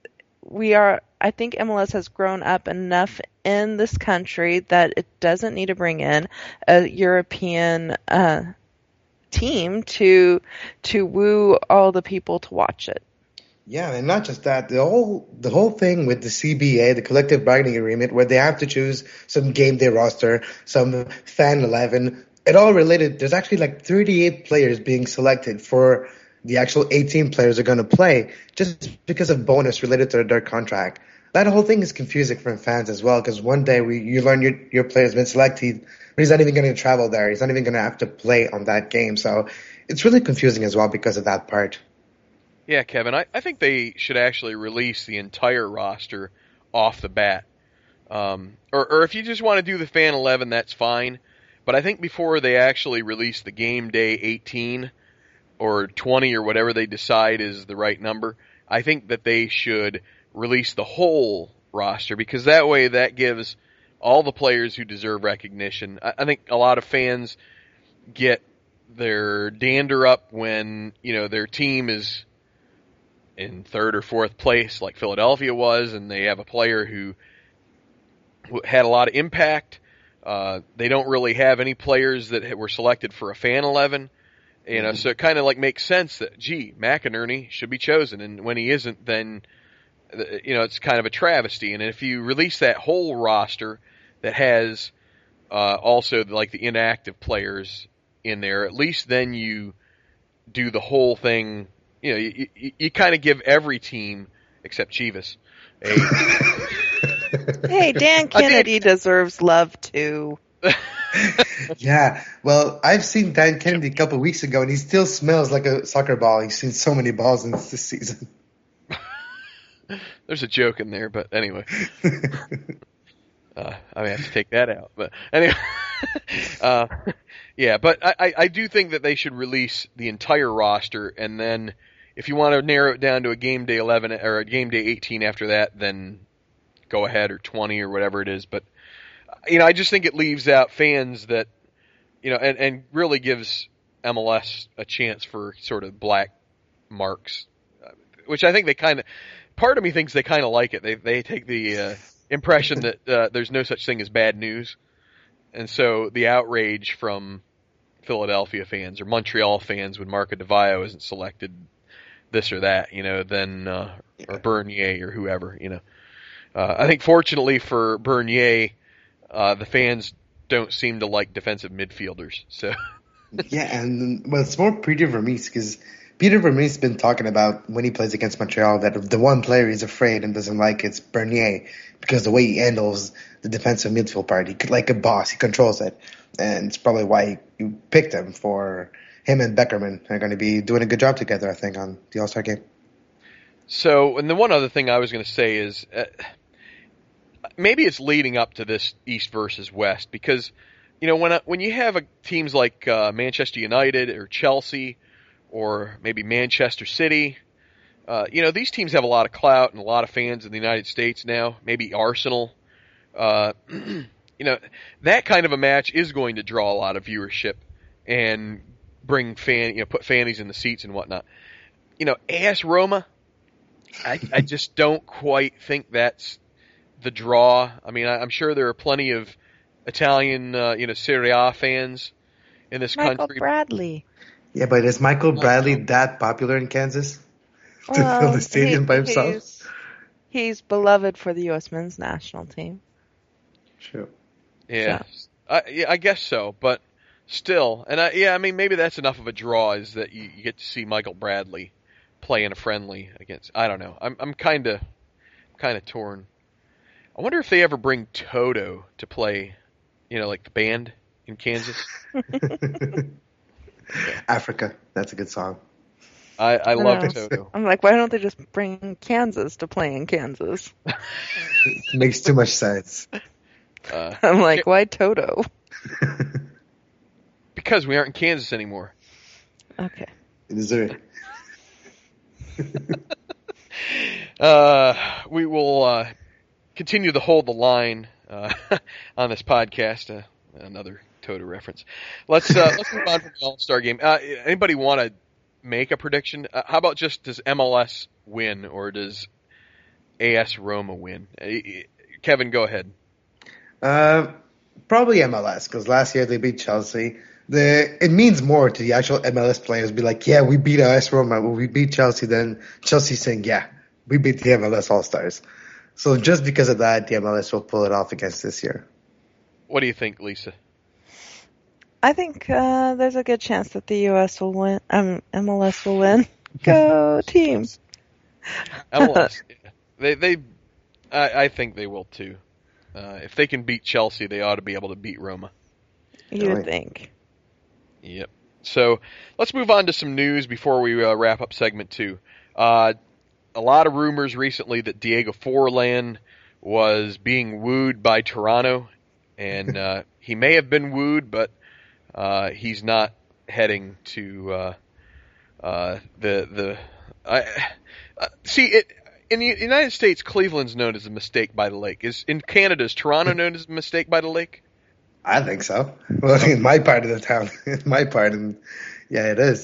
we are. I think M L S has grown up enough in this country that it doesn't need to bring in a European uh, team to to woo all the people to watch it. Yeah, and not just that, the whole the whole thing with the C B A, the collective bargaining agreement, where they have to choose some game day roster, some fan eleven, it all related. There's actually like thirty-eight players being selected for the actual eighteen players are going to play just because of bonus related to their contract. That whole thing is confusing for fans as well, because one day we you learn your your player's been selected, but he's not even going to travel there. He's not even going to have to play on that game. So it's really confusing as well because of that part. Yeah, Kevin, I, I think they should actually release the entire roster off the bat. Um, or, or if you just want to do the fan eleven, that's fine. But I think before they actually release the game day eighteen or twenty or whatever they decide is the right number, I think that they should release the whole roster, because that way that gives all the players who deserve recognition. I, I think a lot of fans get their dander up when, you know, their team is in third or fourth place like Philadelphia was, and they have a player who, who had a lot of impact. Uh, they don't really have any players that were selected for a fan eleven. You know, so it kind of like makes sense that, gee, McInerney should be chosen, and when he isn't, then, you know, it's kind of a travesty. And if you release that whole roster that has uh, also like the inactive players in there, at least then you do the whole thing. You know, you, you, you kind of give every team except Chivas a. Hey, Dan Kennedy deserves love too. Yeah, well, I've seen Dan Kennedy a couple of weeks ago, and he still smells like a soccer ball. He's seen so many balls in this season. There's a joke in there, but anyway. uh, I may have to take that out. But anyway, uh, yeah, but I, I do think that they should release the entire roster, and then if you want to narrow it down to a game day eleven or a game day eighteen after that, then go ahead, or twenty or whatever it is. But you know, I just think it leaves out fans that, you know, and, and really gives M L S a chance for sort of black marks, which I think they kind of, part of me thinks they kind of like it. They they take the uh, impression that uh, there's no such thing as bad news. And so the outrage from Philadelphia fans or Montreal fans when Marco Di Vaio isn't selected, this or that, you know, then, uh, or Bernier or whoever, you know. Uh, I think fortunately for Bernier, Uh, the fans don't seem to like defensive midfielders. So yeah, and well, it's more Peter Vermees, because Peter Vermees has been talking about when he plays against Montreal that the one player he's afraid and doesn't like is Bernier, because the way he handles the defensive midfield part, he like a boss, he controls it, and it's probably why you picked him. For him and Beckerman are going to be doing a good job together, I think, on the All-Star game. So, and the one other thing I was going to say is. Uh, Maybe it's leading up to this East versus West, because, you know, when when you have a, teams like uh, Manchester United or Chelsea or maybe Manchester City, uh, you know, these teams have a lot of clout and a lot of fans in the United States now. Maybe Arsenal, uh, you know, that kind of a match is going to draw a lot of viewership and bring fan, you know, put fannies in the seats and whatnot. You know, A S Roma, I, I just don't quite think that's the draw. I mean, I, I'm sure there are plenty of Italian, uh, you know, Serie A fans in this Michael country. Bradley. Yeah, but is Michael Bradley that popular in Kansas to Well, fill the stadium he, by himself? He's, he's beloved for the U S men's national team. Sure. Yeah, So. I, yeah, I guess so. But still, and I, yeah, I mean, maybe that's enough of a draw, is that you, you get to see Michael Bradley play in a friendly against. I don't know. I'm I'm kind of kind of torn. I wonder if they ever bring Toto to play, you know, like the band in Kansas. Africa, that's a good song. I, I, I love know. Toto. I'm like, why don't they just bring Kansas to play in Kansas? It makes too much sense. Uh, I'm like, why Toto? because we aren't in Kansas anymore. Okay. In Missouri. uh, we will uh, continue to hold the line uh, on this podcast. Uh, another Toto reference. Let's uh, let's move on from the All-Star game. Uh, anybody want to make a prediction? Uh, how about just does M L S win or does A S Roma win? Uh, Kevin, go ahead. Uh, probably M L S, because last year they beat Chelsea. The it means more to the actual M L S players. Be like, yeah, we beat A S Roma, well, we beat Chelsea. Then Chelsea saying, yeah, we beat the M L S All Stars. So just because of that, the M L S will pull it off against this year. What do you think, Lisa? I think uh, there's a good chance that the U S will win. Um, M L S will win. Go team! M L S, yeah. they they, I, I think they will too. Uh, if they can beat Chelsea, they ought to be able to beat Roma. You would Right. think. Yep. So let's move on to some news before we uh, wrap up segment two. Uh, a lot of rumors recently that Diego Forlan was being wooed by Toronto, and uh, he may have been wooed, but uh, he's not heading to uh, uh, the the. I, uh, see it in the United States. Cleveland's known as a mistake by the lake. Is in Canada is Toronto known as a mistake by the lake? I think so. Well, in my part of the town, in my part, and yeah, it is.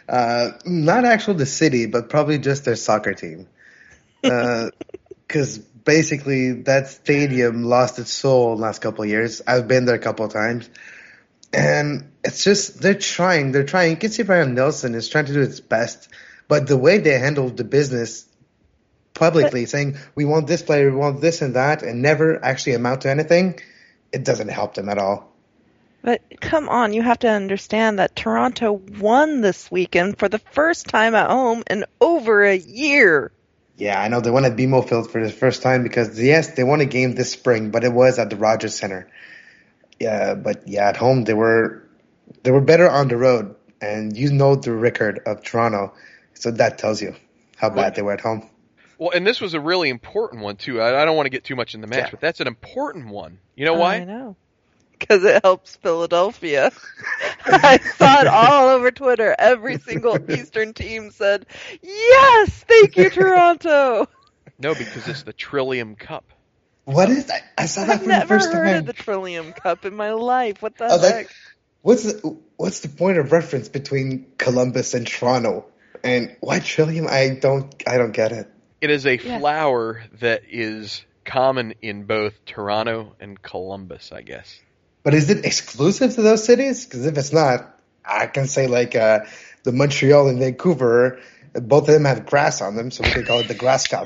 Uh, not actual the city, but probably just their soccer team. Because uh, basically that stadium lost its soul the last couple of years. I've been there a couple of times. And it's just, they're trying, they're trying. You can see Brian Nelson is trying to do its best. But the way they handled the business publicly, but, saying, we want this player, we want this and that, and never actually amount to anything, it doesn't help them at all. But come on, you have to understand that Toronto won this weekend for the first time at home in over a year. Yeah, I know they won at B M O Field for the first time because, yes, they won a game this spring, but it was at the Rogers Center. Yeah, but yeah, at home they were they were better on the road, and you know the record of Toronto, so that tells you how bad well, they were at home. Well, and this was a really important one too. I, I don't want to get too much in the match, yeah. but that's an important one. You know why? I know. Because it helps Philadelphia. I saw it all over Twitter. Every single Eastern team said, yes, thank you, Toronto. No, because it's the Trillium Cup. What is that? I saw that I've for the first time. I've never heard of the Trillium Cup in my life. What the oh, heck? That, what's, the, what's the point of reference between Columbus and Toronto? And why Trillium? I don't, I don't get it. It is a yeah. flower that is common in both Toronto and Columbus, I guess. But is it exclusive to those cities? Because if it's not, I can say like uh, the Montreal and Vancouver, both of them have grass on them, so we can call it the Grass Cup.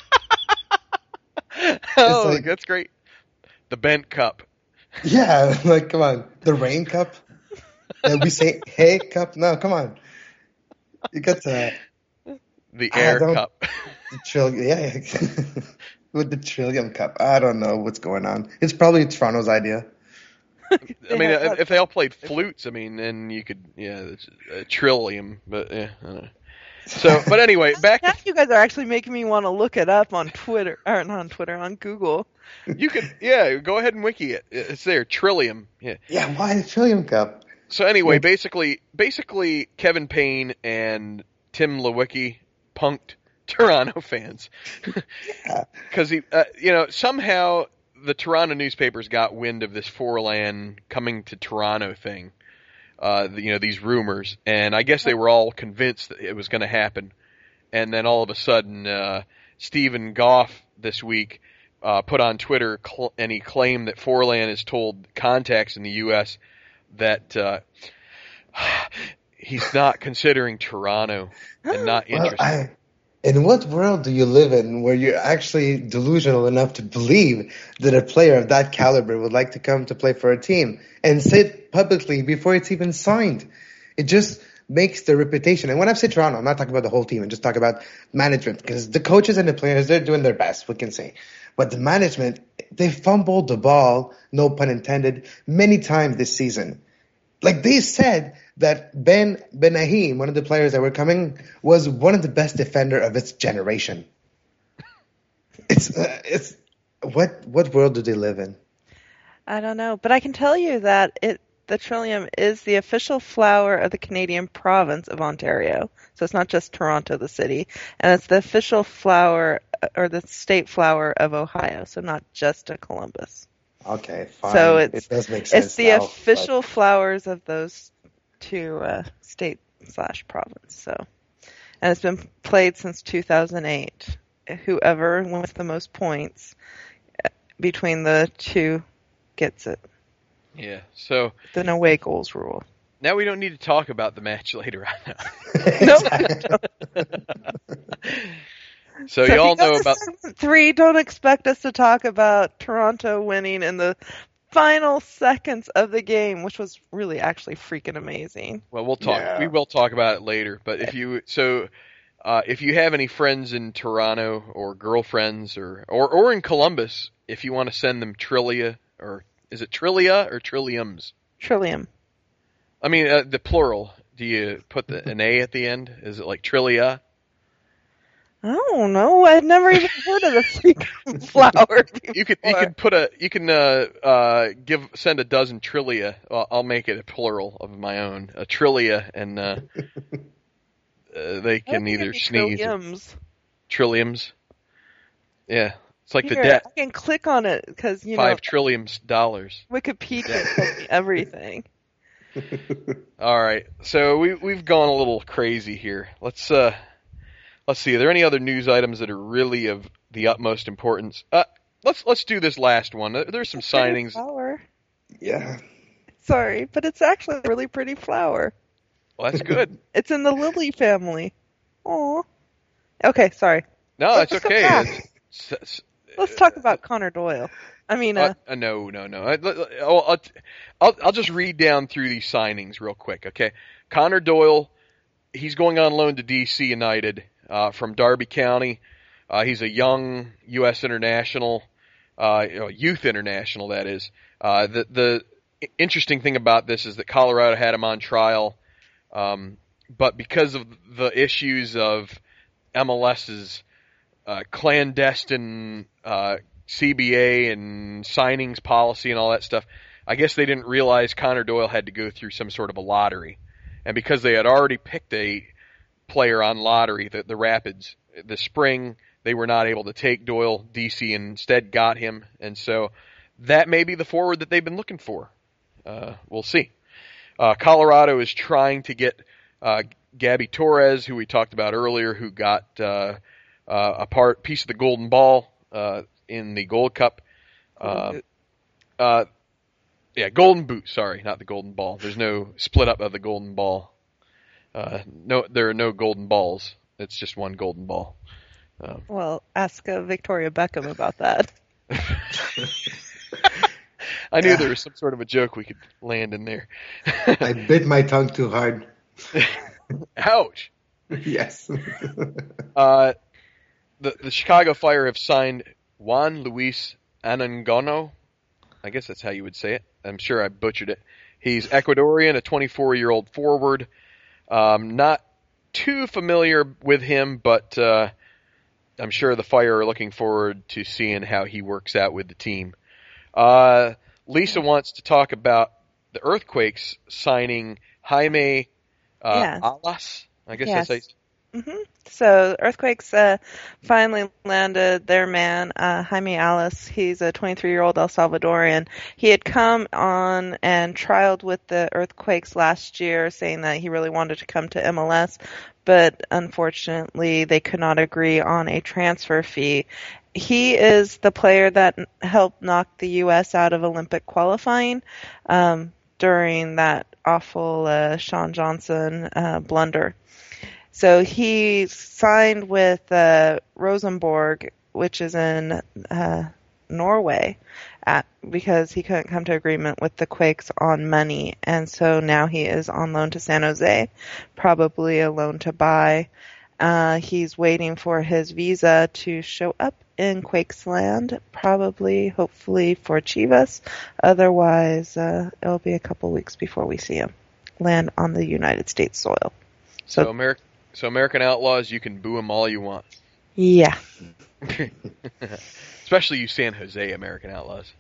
oh, like, that's great. The Bent Cup. Yeah, like, come on. The Rain Cup? And we say, hey, Cup? No, come on. You got the... The Air Cup. The trillium, yeah. With the Trillium Cup. I don't know what's going on. It's probably Toronto's idea. I mean, if, if they all played flutes, I mean, then you could, yeah, it's a trillium, but yeah, I don't know. So, but anyway, back now to... you guys are actually making me want to look it up on Twitter, or not on Twitter, on Google. You could, yeah, go ahead and wiki it. It's there, Trillium. Yeah. Yeah, why the Trillium Cup? So anyway, basically, basically, Kevin Payne and Tim Lewicki punked Toronto fans because he, uh, you know, somehow the Toronto newspapers got wind of this Forlan coming to Toronto thing. Uh, the, you know, these rumors, and I guess they were all convinced that it was going to happen. And then all of a sudden, uh, Stephen Goff this week uh, put on Twitter cl- and he claimed that Forlan has told contacts in the U S that uh, he's not considering Toronto and not interested. Well, I, in what world do you live in where you're actually delusional enough to believe that a player of that caliber would like to come to play for a team and say it publicly before it's even signed? It just makes the reputation. And when I say Toronto, I'm not talking about the whole team. I'm just talking about management, because the coaches and the players, they're doing their best, we can say. But the management, they fumbled the ball, no pun intended, many times this season. Like they said that Ben Benahim, one of the players that were coming, was one of the best defender of its generation. It's uh, it's what what world do they live in? I don't know, but I can tell you that it the Trillium is the official flower of the Canadian province of Ontario. So it's not just Toronto, the city, and it's the official flower or the state flower of Ohio. So not just a Columbus. Okay, fine. So it's it does make sense it's the now, official but... flowers of those two uh, state slash province. So, and it's been played since two thousand eight. Whoever wins the most points between the two gets it. Yeah. So the no away goals rule. Now we don't need to talk about the match later on. No. So, so you all you know about three. Don't expect us to talk about Toronto winning in the final seconds of the game, which was really actually freaking amazing. Well, we'll talk. Yeah. We will talk about it later. But if you so, uh, if you have any friends in Toronto or girlfriends or or or in Columbus, if you want to send them Trillia or is it Trillia or Trilliums? Trillium. I mean uh, the plural. Do you put the, an A at the end? Is it like Trillia? I don't know. I've never even heard of the freaking flower before. You could you could put a you can uh, uh, give send a dozen Trillia. Well, I'll make it a plural of my own, a Trillia, and uh, uh, they can either sneeze. Trilliums. Trilliums. Yeah, it's like Here, the debt. I can click on it because you Five know trillions dollars. Wikipedia tells me everything. All right, so we we've gone a little crazy here. Let's uh, let's see. Are there any other news items that are really of the utmost importance? Uh, let's let's do this last one. There's some Pretty signings. flower. Yeah. Sorry, but it's actually a really pretty flower. Well, that's good. It's in the lily family. Aw. Okay, sorry. No, Let's it's go okay. back. It's, it's, Let's talk about Connor Doyle. I mean, uh, uh, uh, no, no, no. I, I'll, I'll, I'll, I'll just read down through these signings real quick, okay? Connor Doyle, he's going on loan to D C United uh, from Darby County. Uh, he's a young U S international, uh, youth international, that is. Uh, the, the interesting thing about this is that Colorado had him on trial, um, but because of the issues of MLS's uh, clandestine uh, C B A and signings policy and all that stuff, I guess they didn't realize Connor Doyle had to go through some sort of a lottery. And because they had already picked a player on lottery, the, the Rapids, this spring, they were not able to take Doyle. D C instead got him. And so that may be the forward that they've been looking for. Uh, we'll see. Uh, Colorado is trying to get uh, Gabby Torres, who we talked about earlier, who got uh, uh, a part piece of the Golden Ball uh, in the Gold Cup. Uh, uh, yeah, Golden Boot. Sorry, not the Golden Ball. There's no split up of the Golden Ball. Uh, no, there are no golden balls. It's just one golden ball. Um, well, ask uh, Victoria Beckham about that. I knew there was some sort of a joke we could land in there. I bit my tongue too hard. Ouch. Yes. uh, the the Chicago Fire have signed Juan Luis Anangono. I guess that's how you would say it. I'm sure I butchered it. He's Ecuadorian, a twenty-four-year-old forward. Um, not too familiar with him, but uh, I'm sure the Fire are looking forward to seeing how he works out with the team. Uh, Lisa wants to talk about the Earthquakes signing Jaime uh, Yes. Alas. I guess Yes. that's how you... hmm So Earthquakes uh, finally landed their man, uh, Jaime Alice. He's a twenty-three-year-old El Salvadorian. He had come on and trialed with the Earthquakes last year, saying that he really wanted to come to M L S, but unfortunately they could not agree on a transfer fee. He is the player that helped knock the U S out of Olympic qualifying um, during that awful uh, Sean Johnson uh, blunder. So he signed with uh, Rosenborg, which is in uh, Norway, at, because he couldn't come to agreement with the Quakes on money. And so now he is on loan to San Jose, probably a loan to buy. Uh, he's waiting for his visa to show up in Quakes land, probably, hopefully, for Chivas. Otherwise, uh, it'll be a couple weeks before we see him land on the United States soil. So, So, American, so American Outlaws, you can boo them all you want. yeah. Especially you San Jose American Outlaws.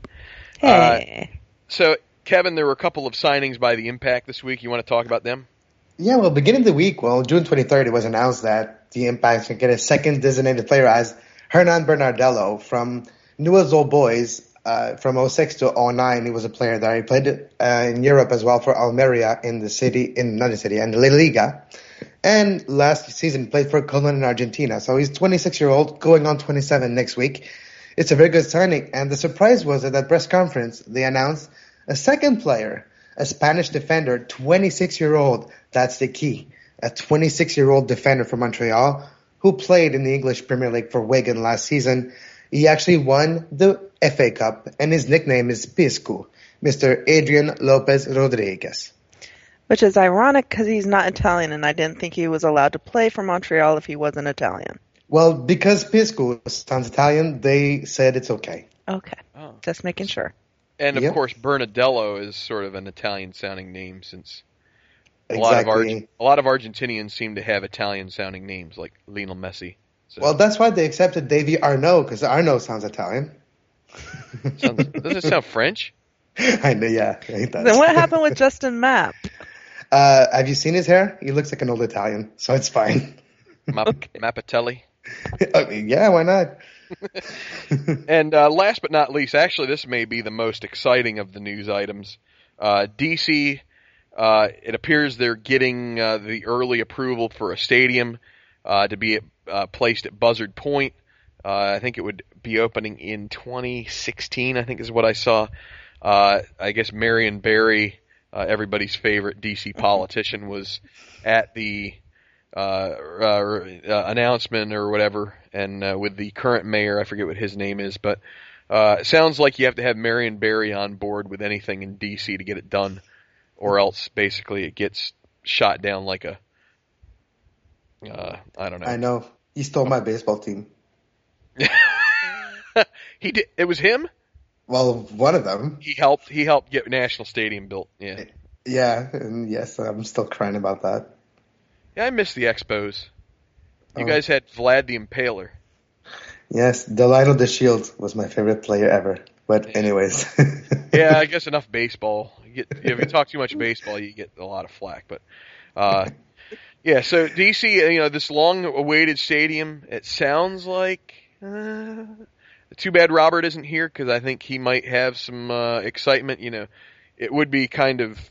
Hey. Uh, so, Kevin, there were a couple of signings by the Impact this week. You want to talk about them? Yeah, well, beginning of the week, well, June twenty-third, it was announced that the Impact can get a second designated player as Hernan Bernardello from Newell's Old Boys. Uh, from oh six to oh nine, he was a player there. He played uh, in Europe as well for Almeria in the city, in not the city, in La Liga. And last season played for Colón in Argentina. So he's twenty-six-year-old, going on twenty-seven next week. It's a very good signing. And the surprise was at that press conference, they announced a second player, a Spanish defender, twenty-six-year-old. That's the key. A twenty-six-year-old defender from Montreal who played in the English Premier League for Wigan last season. He actually won the F A Cup, and his nickname is Piscu, Mister Adrian Lopez Rodriguez. Which is ironic because he's not Italian, and I didn't think he was allowed to play for Montreal if he wasn't Italian. Well, because Piscu sounds Italian, they said it's okay. Okay. Oh. Just making sure. And, of Yep. course, Bernadello is sort of an Italian-sounding name since a Exactly. lot of Arge- a lot of Argentinians seem to have Italian-sounding names, like Lionel Messi. So, Well, that's why they accepted Davy Arnaud, because Arnaud sounds Italian. sounds, does it sound French? I know, yeah. It does. Then what happened with Justin Mapp? Uh, have you seen his hair? He looks like an old Italian, so it's fine. Ma- Mappatelli. I mean, yeah, why not? And uh, last but not least, actually, this may be the most exciting of the news items. Uh, D C uh, it appears they're getting uh, the early approval for a stadium uh, to be uh, placed at Buzzard Point. Uh, I think it would be opening in twenty sixteen, I think is what I saw. Uh, I guess Marion Barry, uh, everybody's favorite D C politician, was at the uh, uh, uh, announcement or whatever, and uh, with the current mayor, I forget what his name is, but uh, it sounds like you have to have Marion Barry on board with anything in D C to get it done, or else basically it gets shot down like a, uh, I don't know. I know. He stole my baseball team. He did. It was him? Well, one of them. He helped. He helped get National Stadium built. Yeah. Yeah, and yes, I'm still crying about that. Yeah, I miss the Expos. You Oh. guys had Vlad the Impaler. Yes, Delino the Shield was my favorite player ever. But anyways. Yeah, I guess enough baseball. You get, if you talk too much baseball, you get a lot of flack. But uh, yeah, so D C, you know, this long-awaited stadium. It sounds like. Uh, too bad Robert isn't here because I think he might have some uh, excitement. You know, it would be kind of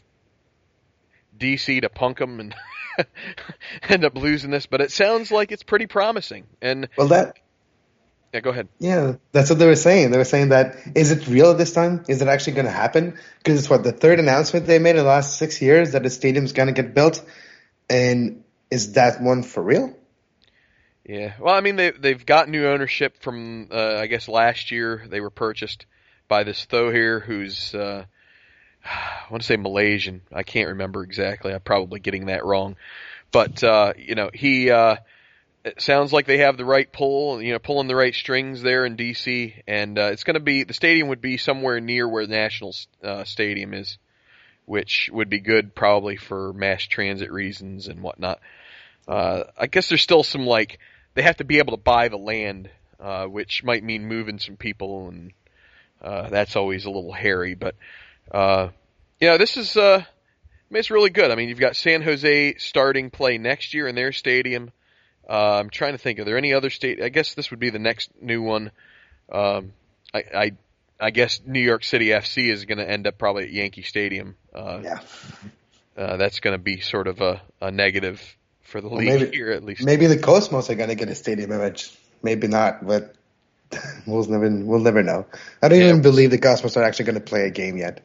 D C to punk them and end up losing this, but it sounds like it's pretty promising. And Well, that. yeah, go ahead. Yeah, that's what they were saying. They were saying that, is it real this time? Is it actually going to happen? Because it's what, the third announcement they made in the last six years that the stadium's going to get built. And is that one for real? Yeah, well, I mean, they, they've got new ownership from, uh, I guess, last year. They were purchased by this Thohir who's, uh, I want to say Malaysian. I can't remember exactly. I'm probably getting that wrong. But, uh, you know, he, uh, it sounds like they have the right pull, you know, pulling the right strings there in D C. And uh, it's going to be, the stadium would be somewhere near where the National uh, Stadium is, which would be good probably for mass transit reasons and whatnot. Uh, I guess there's still some, like, they have to be able to buy the land, uh, which might mean moving some people, and uh, that's always a little hairy. But, uh, you know, this is, uh, I mean, it's really good. I mean, you've got San Jose starting play next year in their stadium. Uh, I'm trying to think, are there any other state? I guess this would be the next new one. Um, I, I, I guess New York City F C is going to end up probably at Yankee Stadium. Uh, Yeah. uh, that's going to be sort of a, a negative for the Well, league maybe- here, at least. Maybe the Cosmos are going to get a stadium image. Maybe not, but we'll never, we'll never know. I don't Yeah. even believe the Cosmos are actually going to play a game yet.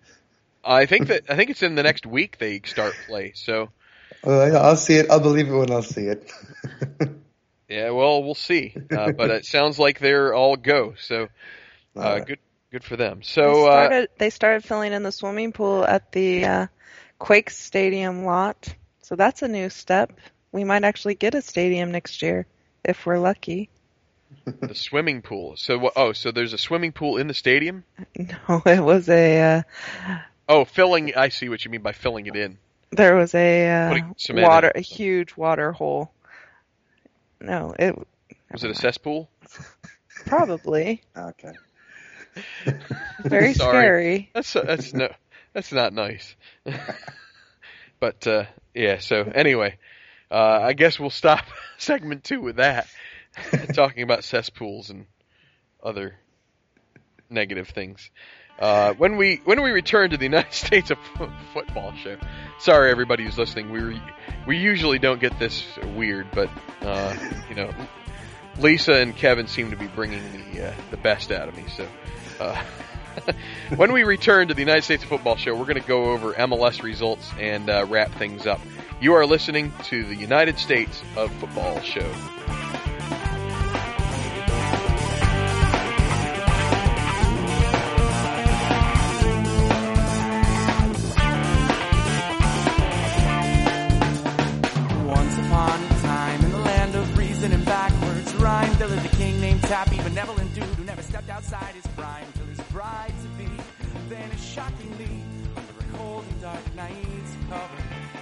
I think that I think it's in the next week they start play. So Well, I'll see it. I'll believe it when I'll see it. yeah, well, we'll see. Uh, but it sounds like they're all go. So uh, All right. good, good for them. They So uh, started, they started filling in the swimming pool at the uh, Quake Stadium lot. So that's a new step. We might actually get a stadium next year if we're lucky. the swimming pool. So what? Oh, so there's a swimming pool in the stadium? No, it was a uh, Oh, filling. I see what you mean by filling it in. there was a uh, Putting cement in. water, a huge water hole. No, it Was it a cesspool? probably Okay. very Sorry. scary. That's that's no, that's not nice. But uh, yeah. So anyway, uh, I guess we'll stop segment two with that, talking about cesspools and other negative things. Uh, when we when we return to the United States of F- Football show, sorry everybody who's listening. We re- we usually don't get this weird, but uh, you know, Lisa and Kevin seem to be bringing the uh, the best out of me. So. Uh, When we return to the United States of Football show, we're going to go over M L S results and uh, wrap things up. You are listening to the United States of Football show. Once upon a time in the land of reason and backwards rhyme, there lived a king named Tappy, benevolent dude who never stepped outside his prime till his bride to be vanished shockingly under a cold and dark night's cover.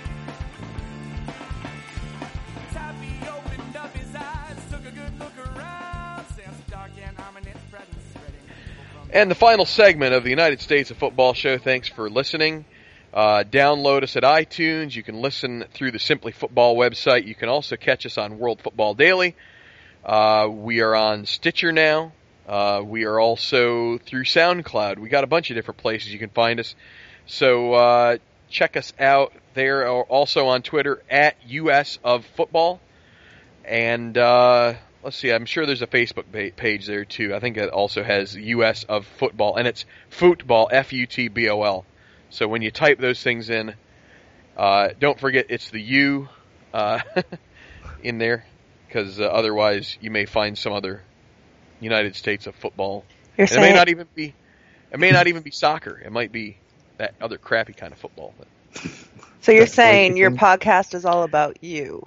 Tappy opened up his eyes, took a good look around, sensed a dark and ominous presence spreading. And the final segment of the United States of Football show. Thanks for listening. Uh, download us at iTunes. You can listen through the Simply Football website. You can also catch us on World Football Daily. Uh, we are on Stitcher now. Uh, we are also through SoundCloud. We got a bunch of different places you can find us. So uh, check us out there, or also on Twitter at U S of Football. And uh, let's see, I'm sure there's a Facebook page there too. I think it also has U S of Football, and it's football, F U T B O L. So when you type those things in, uh, don't forget it's the U uh, in there, because uh, otherwise you may find some other United States of Football. You're and saying it may not even be. It may not even be soccer. It might be that other crappy kind of football. But. So you're saying your podcast is all about you?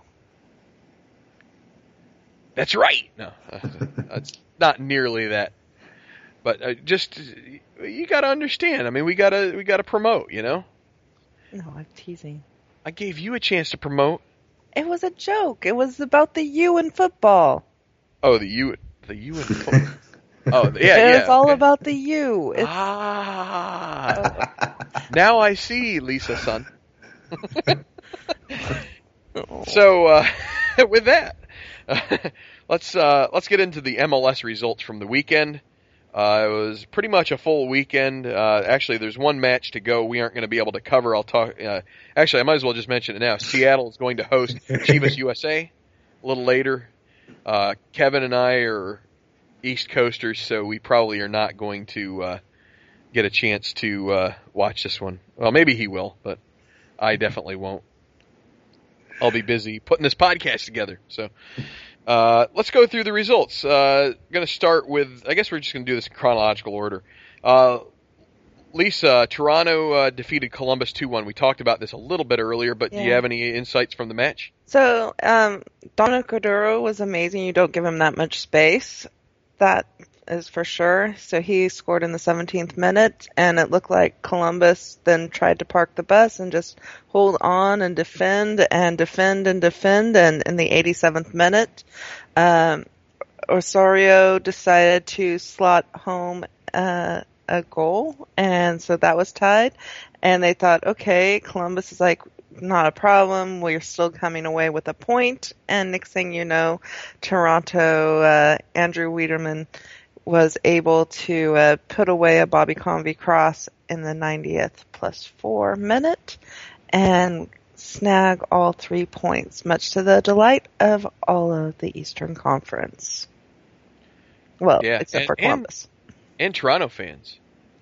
That's right. No, uh, it's not nearly that. But uh, just you got to understand. I mean, we gotta we gotta promote. You know. No, I'm teasing. I gave you a chance to promote. It was a joke. It was about the U in football. Oh, the U, the U in football. Oh, yeah, it yeah. was all about the U. It's... Ah. Oh. Now I see, Lisa, son. So, uh, with that, uh, let's uh, let's get into the M L S results from the weekend. Uh, it was pretty much a full weekend. Uh, actually, there's one match to go we aren't going to be able to cover. I'll talk. Uh, actually, I might as well just mention it now. Seattle is going to host Chivas U S A a little later. Uh, Kevin and I are East Coasters, so we probably are not going to uh, get a chance to uh, watch this one. Well, maybe he will, but I definitely won't. I'll be busy putting this podcast together. So uh, let's go through the results. Uh, going to start with, I guess we're just going to do this in chronological order. Uh, Lisa, Toronto uh, defeated Columbus two one. We talked about this a little bit earlier, but yeah. do you have any insights from the match? So um, Dominic Cordero was amazing. You don't give him that much space. That is for sure. So he scored in the seventeenth minute, and it looked like Columbus then tried to park the bus and just hold on and defend and defend and defend. And in the eighty-seventh minute, um, Osorio decided to slot home uh, a goal, and so that was tied. And they thought, okay, Columbus is like, not a problem. We're still coming away with a point. And next thing you know, Toronto, uh, Andrew Wiederman was able to uh, put away a Bobby Convey cross in the ninetieth plus four minute and snag all three points, much to the delight of all of the Eastern Conference. Well, yeah, except and, for Columbus. And, and Toronto fans.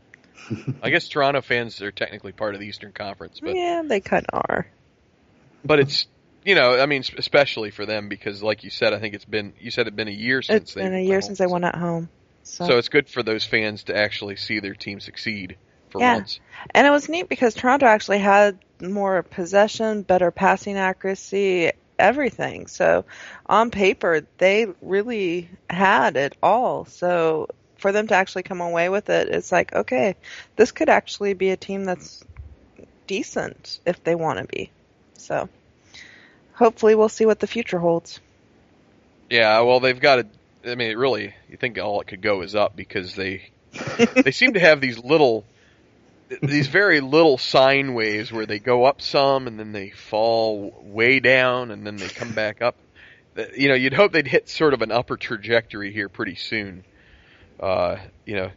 I guess Toronto fans are technically part of the Eastern Conference, but yeah, they kind of are. But it's, you know, I mean, especially for them because, like you said, I think it's been you said it's been a year since it's they been a year since they won at home. So. so it's good for those fans to actually see their team succeed for yeah. once. And it was neat because Toronto actually had more possession, better passing accuracy, everything. So on paper, they really had it all. So for them to actually come away with it, it's like, okay, this could actually be a team that's decent if they want to be. So hopefully we'll see what the future holds. Yeah, well, they've got to, I mean, really, you think all it could go is up because they they seem to have these little, these very little sine waves where they go up some and then they fall way down and then they come back up. You know, you'd hope they'd hit sort of an upper trajectory here pretty soon. Uh, you know,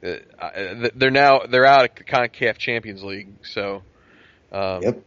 uh, they're now they're out of the CONCACAF Champions League, so. Um, yep.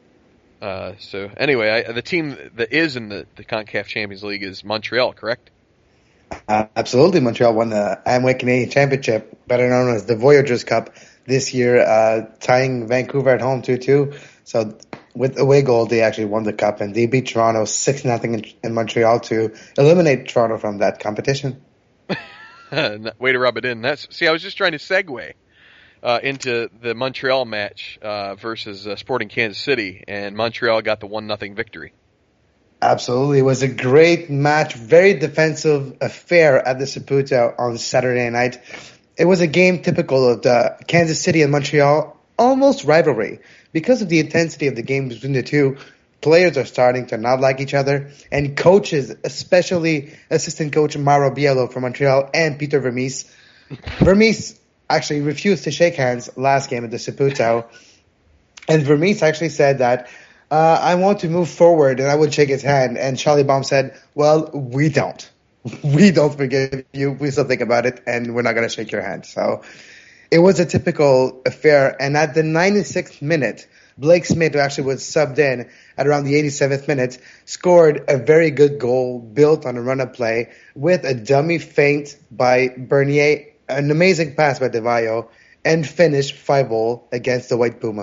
Uh, so anyway, I, the team that is in the, the CONCACAF Champions League is Montreal, correct? Uh, absolutely, Montreal won the Amway Canadian Championship, better known as the Voyageurs Cup, this year, uh, tying Vancouver at home two two. So with away goal, they actually won the cup, and they beat Toronto six nothing in, in Montreal to eliminate Toronto from that competition. Way to rub it in. That's see, I was just trying to segue uh, into the Montreal match uh, versus uh, Sporting Kansas City, and Montreal got the one nothing victory. Absolutely. It was a great match, very defensive affair at the Saputo on Saturday night. It was a game typical of the Kansas City and Montreal, almost rivalry. Because of the intensity of the game between the two, players are starting to not like each other, and coaches, especially assistant coach Mauro Biello from Montreal and Peter Vermes. Vermes actually refused to shake hands last game at the Saputo, and Vermes actually said that, uh, I want to move forward, and I would shake his hand, and Charlie Baum said, well, we don't. We don't forgive you. We still think about it, and we're not going to shake your hand. So it was a typical affair, and at the ninety-sixth minute, Blake Smith, who actually was subbed in at around the eighty-seventh minute, scored a very good goal built on a run-up play with a dummy feint by Bernier, an amazing pass by DeVayo, and finished five all against the White Puma.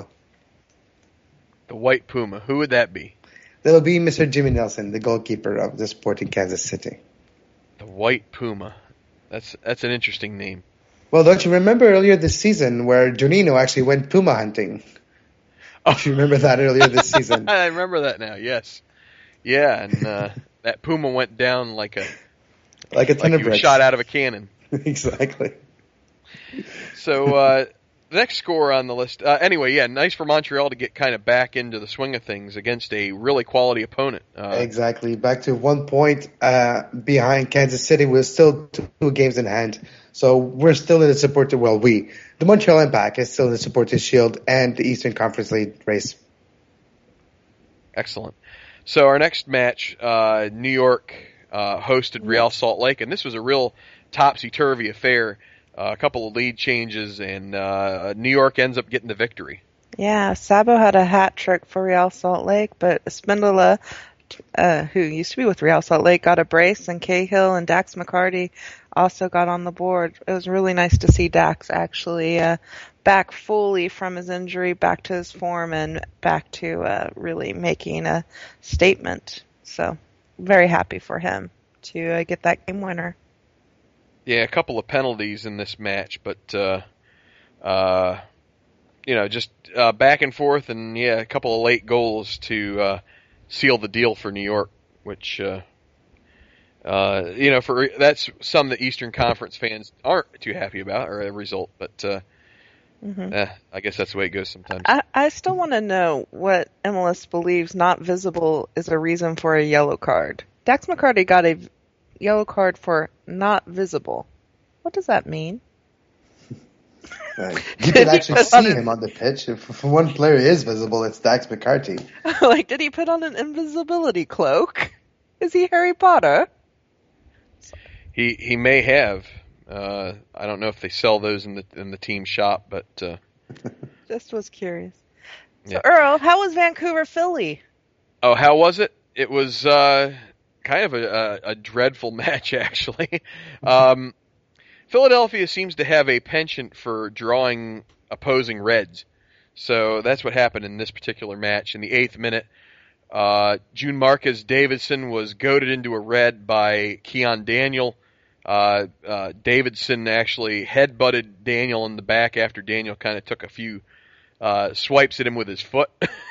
The White Puma. Who would that be? That'll be Mister Jimmy Nelson, the goalkeeper of the Sporting Kansas City. The White Puma. That's that's an interesting name. Well, don't you remember earlier this season where Juninho actually went puma hunting? Oh. If you remember that earlier this season. I remember that now, yes. Yeah, and uh, that puma went down like a like a ton like of he was bricks. shot out of a cannon. Exactly. So, uh, the next score on the list, uh, anyway, yeah, nice for Montreal to get kind of back into the swing of things against a really quality opponent. Uh, exactly. Back to one point uh, behind Kansas City. We're still two games in hand. So we're still in the supporter, well, we, the Montreal Impact is still in the Supporters Shield and the Eastern Conference League race. Excellent. So our next match, uh, New York uh, hosted Real Salt Lake, and this was a real topsy-turvy affair. Uh, a couple of lead changes, and uh, New York ends up getting the victory. Yeah, Sabo had a hat trick for Real Salt Lake, but Spindola, uh, who used to be with Real Salt Lake, got a brace, and Cahill and Dax McCarty also got on the board. It was really nice to see Dax actually uh, back fully from his injury, back to his form, and back to uh, really making a statement. So, very happy for him to uh, get that game winner. Yeah, a couple of penalties in this match, but, uh, uh, you know, just uh, back and forth, and, yeah, a couple of late goals to uh, seal the deal for New York, which, uh, uh, you know, for that's some that Eastern Conference fans aren't too happy about, or a result, but uh, mm-hmm. eh, I guess that's the way it goes sometimes. I, I still want to know what M L S believes not visible is a reason for a yellow card. Dax McCarty got a yellow card for not visible. What does that mean? Right. You can actually see him on the pitch. If one player is visible, it's Dax McCarty. Like, did he put on an invisibility cloak? Is he Harry Potter? He he may have. Uh, I don't know if they sell those in the in the team shop, but uh, just was curious. So yeah. Earl, how was Vancouver Philly? Oh, how was it? It was uh, kind of a, a, a dreadful match, actually. Um, Philadelphia seems to have a penchant for drawing opposing Reds, so that's what happened in this particular match. In the eighth minute, uh, June Marquez Davidson was goaded into a red by Keon Daniel. Uh, uh, Davidson actually headbutted Daniel in the back after Daniel kind of took a few uh, swipes at him with his foot.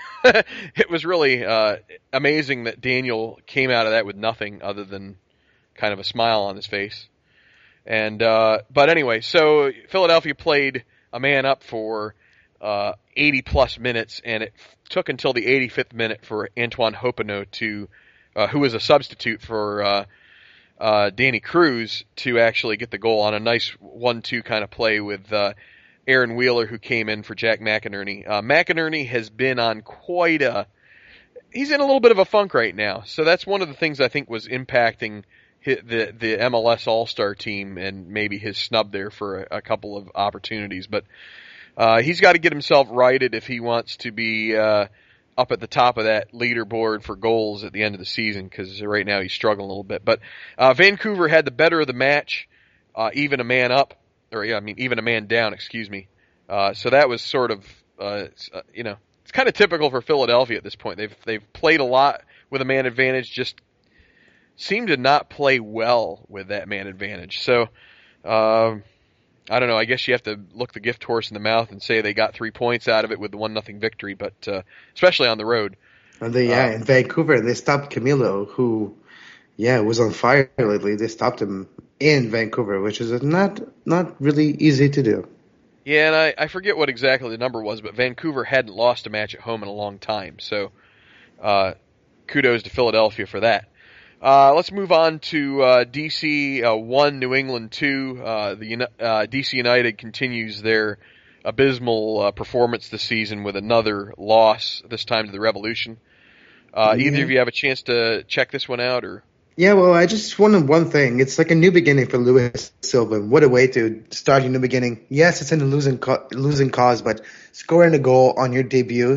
It was really uh, amazing that Daniel came out of that with nothing other than kind of a smile on his face. And uh, but anyway, so Philadelphia played a man up for uh, eighty plus minutes, and it f- took until the eighty-fifth minute for Antoine Hoppeneau to, uh, who was a substitute for uh, uh, Danny Cruz, to actually get the goal on a nice one two kind of play with uh, Aaron Wheeler, who came in for Jack McInerney. Uh, McInerney has been on quite a, he's in a little bit of a funk right now, so that's one of the things I think was impacting the the M L S All-Star team and maybe his snub there for a, a couple of opportunities. But uh, he's got to get himself righted if he wants to be uh, up at the top of that leaderboard for goals at the end of the season, because right now he's struggling a little bit. But uh, Vancouver had the better of the match, uh, even a man up, or yeah, I mean even a man down, excuse me. Uh, so that was sort of, uh, you know, it's kind of typical for Philadelphia at this point. They've they've played a lot with a man advantage, just seem to not play well with that man advantage. So, uh, I don't know. I guess you have to look the gift horse in the mouth and say they got three points out of it with the one nothing victory, but uh, especially on the road. And they, yeah, um, in Vancouver, they stopped Camilo, who, yeah, was on fire lately. They stopped him in Vancouver, which is not not really easy to do. Yeah, and I, I forget what exactly the number was, but Vancouver hadn't lost a match at home in a long time. So, uh, kudos to Philadelphia for that. Uh, let's move on to uh, D C uh, one, New England two. Uh, the uh, D C United continues their abysmal uh, performance this season with another loss, this time to the Revolution. Uh, mm-hmm. Either of you have a chance to check this one out? Or Yeah, well, I just wanted one thing. It's like a new beginning for Luis Silva. What a way to start a new beginning. Yes, it's in a losing co- losing cause, but scoring a goal on your debut,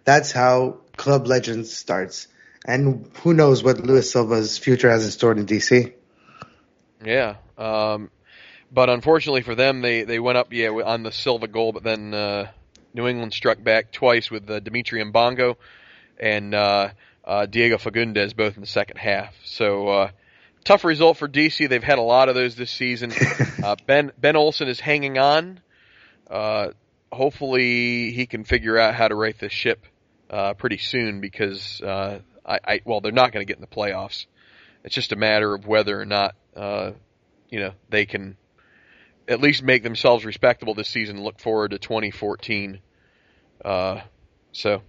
that's how club legend starts. And who knows what Luis Silva's future has in store in D C. Yeah. Um, but unfortunately for them, they, they went up yeah on the Silva goal, but then uh, New England struck back twice with uh, Dimitri Mbongo and uh, uh, Diego Fagundes both in the second half. So uh, tough result for D C. They've had a lot of those this season. uh, Ben Ben Olsen is hanging on. Uh, hopefully he can figure out how to right this ship uh, pretty soon because uh, I, I well they're not going to get in the playoffs. It's just a matter of whether or not uh, you know they can at least make themselves respectable this season and look forward to twenty fourteen. Uh, so,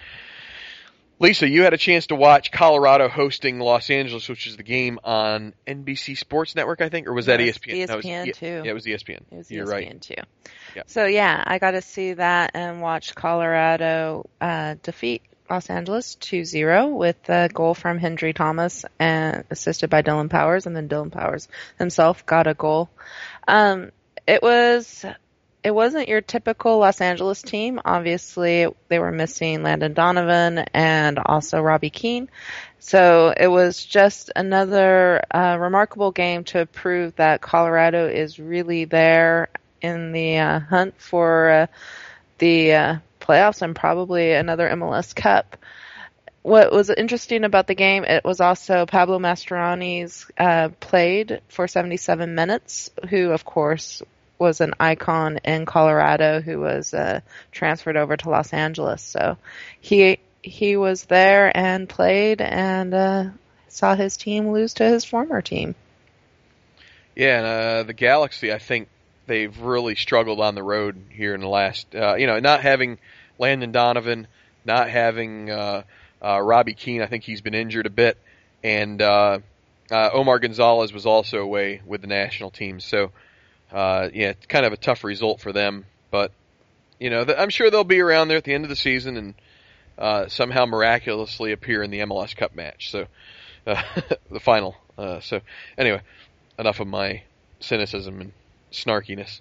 Lisa, you had a chance to watch Colorado hosting Los Angeles, which is the game on N B C Sports Network, I think, or was that Yes, E S P N? E S P N no, it was, too. Yeah, it was E S P N. It was You're E S P N right. too. Yeah. So yeah, I got to see that and watch Colorado uh, defeat Los Angeles two zero with a goal from Hendry Thomas and assisted by Dylan Powers, and then Dylan Powers himself got a goal. Um, it was it wasn't your typical Los Angeles team. Obviously, they were missing Landon Donovan and also Robbie Keane. So it was just another uh, remarkable game to prove that Colorado is really there in the uh, hunt for uh, the uh, playoffs and probably another M L S Cup. What was interesting about the game, it was also Pablo Mastroeni's uh, played for seventy-seven minutes, who, of course, was an icon in Colorado who was uh, transferred over to Los Angeles. So he he was there and played and uh, saw his team lose to his former team. Yeah, and uh, the Galaxy, I think they've really struggled on the road here in the last, uh, you know, not having Landon Donovan, not having uh, uh, Robbie Keane. I think he's been injured a bit, and uh, uh, Omar Gonzalez was also away with the national team. So, uh, yeah, it's kind of a tough result for them. But, you know, th- I'm sure they'll be around there at the end of the season and uh, somehow miraculously appear in the M L S Cup match. So, uh, the final. Uh, so, anyway, enough of my cynicism and snarkiness.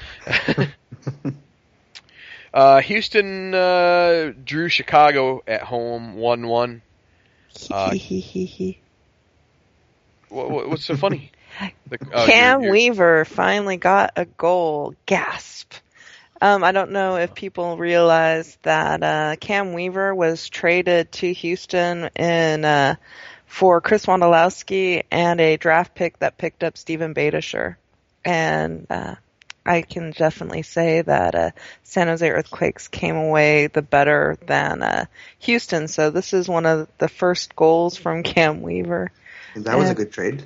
uh, Houston uh, drew Chicago at home one one. Uh, what, what's so funny? The, oh, Cam you're, you're, Weaver finally got a goal. Gasp. Um, I don't know if people realize that uh, Cam Weaver was traded to Houston in uh, for Chris Wondolowski and a draft pick that picked up Steven Beitashour. And uh, I can definitely say that uh, San Jose Earthquakes came away the better than uh, Houston. So this is one of the first goals from Cam Weaver. That was and, a good trade.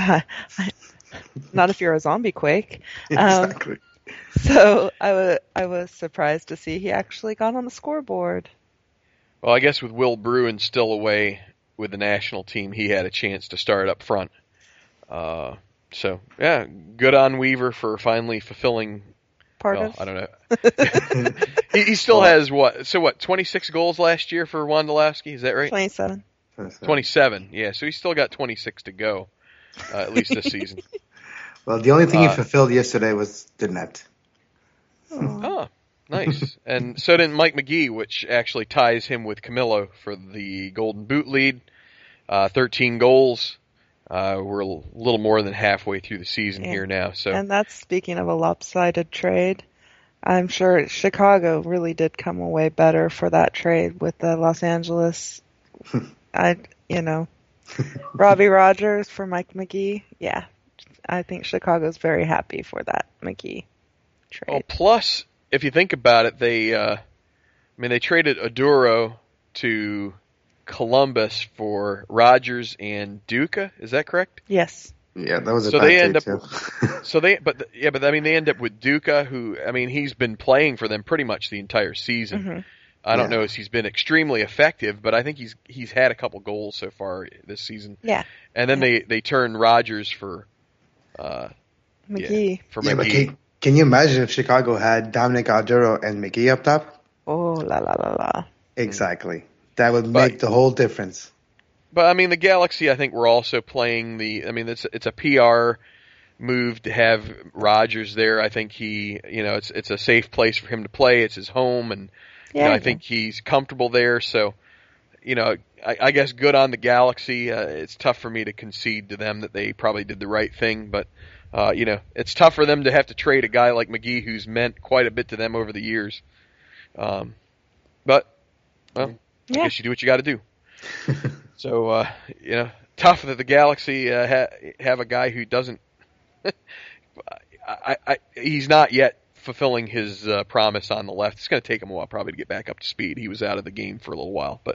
Not if you're a zombie quake. Um, Exactly. So I was I was surprised to see he actually got on the scoreboard. Well, I guess with Will Bruin still away with the national team, he had a chance to start up front. Uh, so yeah, good on Weaver for finally fulfilling. Part well, of. I don't know. he, he still has what? So what? twenty-six goals last year for Wondolowski. Is that right? twenty-seven. twenty-seven. Yeah. So he's still got twenty-six to go, uh, at least this season. Well, the only thing Uh, he fulfilled yesterday was the net. Oh, nice. And so did Mike McGee, which actually ties him with Camillo for the Golden Boot lead. Uh, thirteen goals. Uh, we're a little more than halfway through the season Yeah. here now. So And that's speaking of a lopsided trade. I'm sure Chicago really did come away better for that trade with the Los Angeles. I, you know, Robbie Rogers for Mike McGee. Yeah, I think Chicago's very happy for that McGee trade. Well, plus, if you think about it, they, uh, I mean, they traded Aduro to Columbus for Rogers and Duca. Is that correct? Yes. Yeah, that was a So bad they end trade up- too. So they, but yeah, but I mean, they end up with Duca, who, I mean, he's been playing for them pretty much the entire season. hmm I don't Yeah. know if he's been extremely effective, but I think he's he's had a couple goals so far this season. Yeah. And then Yeah. they they turn Rogers for, uh, McGee. for Yeah, but McGee. can, can you imagine if Chicago had Dominic Alduro and McGee up top? Oh, la la la la. Exactly. That would But- make the whole difference. But I mean, the Galaxy, I think we're also playing the. I mean, it's it's a P R move to have Rogers there. I think he, you know, it's it's a safe place for him to play. It's his home, and Yeah, you know, I yeah. think he's comfortable there. So, you know, I, I guess good on the Galaxy. Uh, it's tough for me to concede to them that they probably did the right thing, but uh, you know, it's tough for them to have to trade a guy like McGee who's meant quite a bit to them over the years. Um, but well, I Yeah. guess you do what you got to do. So, uh, you know, tough that the Galaxy uh, ha- have a guy who doesn't. I, I, he's not yet fulfilling his uh, promise on the left. It's going to take him a while probably to get back up to speed. He was out of the game for a little while, but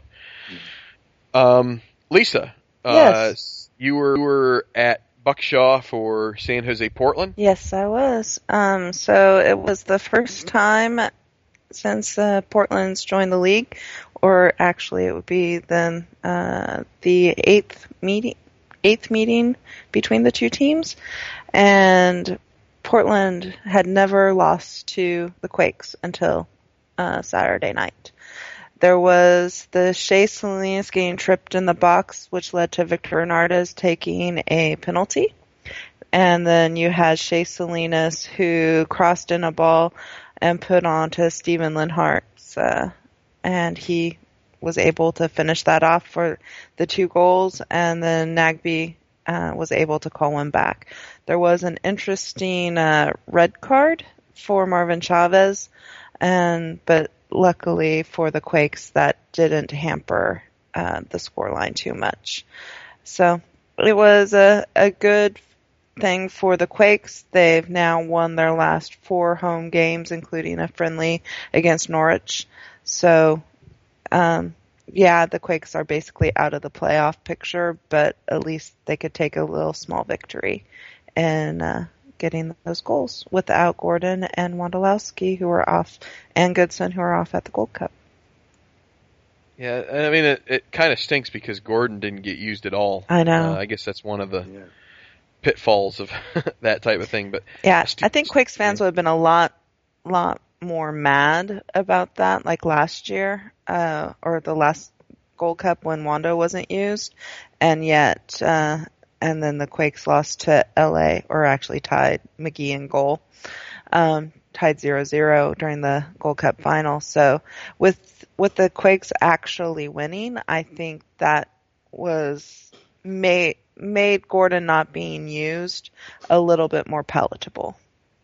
um, Lisa, Yes. uh, you were you were at Buckshaw for San Jose Portland. Yes, I was. Um, so it was the first time since uh, Portland's joined the league, or actually it would be then uh, the eighth meeting, eighth meeting between the two teams, and Portland had never lost to the Quakes until uh, Saturday night. There was the Shea Salinas getting tripped in the box, which led to Victor Hernandez taking a penalty. And then you had Shea Salinas, who crossed in a ball and put on to Steven Linhart's, uh, and he was able to finish that off for the two goals, and then Nagbe uh, was able to call one back. There was an interesting uh, red card for Marvin Chavez, and but luckily for the Quakes, that didn't hamper uh, the scoreline too much. So it was a, a good thing for the Quakes. They've now won their last four home games, including a friendly against Norwich. So, um, yeah, the Quakes are basically out of the playoff picture, but at least they could take a little small victory in uh, getting those goals without Gordon and Wondolowski, who are off, and Goodson, who are off at the Gold Cup. Yeah, I mean, it, it kind of stinks because Gordon didn't get used at all. I know. Uh, I guess that's one of the Yeah. pitfalls of that type of thing. But Yeah, St- I think Quakes fans would have been a lot, lot more mad about that, like last year, uh, or the last Gold Cup when Wando wasn't used, and yet, uh, and then the Quakes lost to L A, or actually tied McGee in goal, um, tied zero zero during the Gold Cup final. So with with the Quakes actually winning, I think that was made made Gordon not being used a little bit more palatable.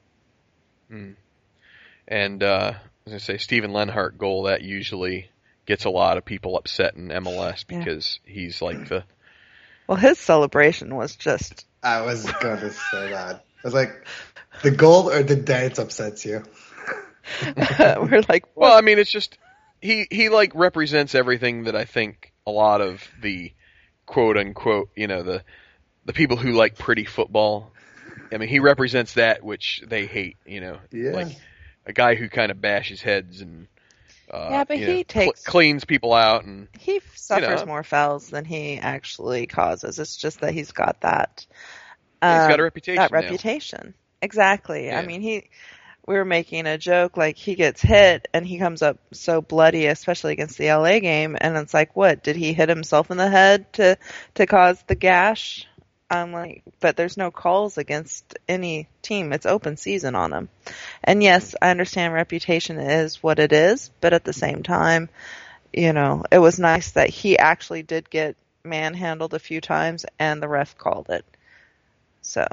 Mm. And uh, I was going to say, Steven Lenhart goal, that usually gets a lot of people upset in M L S because yeah. he's like the... Well, his celebration was just... I was going to say that. I was like, the goal or the dance upsets you? We're like... What? Well, I mean, it's just... He, he, like, represents everything that I think a lot of the quote-unquote, you know, the the people who like pretty football. I mean, he represents that which they hate, you know. Yeah. Like a guy who kind of bashes heads and uh, yeah, but you he know, takes cl- cleans people out, and he suffers you know, more fouls than he actually causes. It's just that he's got that. Um, he's got a um, reputation. That now. reputation, exactly. Yeah. I mean, he. We were making a joke like he gets hit and he comes up so bloody, especially against the L A game, and it's like, what? Did he hit himself in the head to to cause the gash? I'm like, but there's no calls against any team. It's open season on him. And yes, I understand reputation is what it is, but at the same time, you know, it was nice that he actually did get manhandled a few times and the ref called it. So.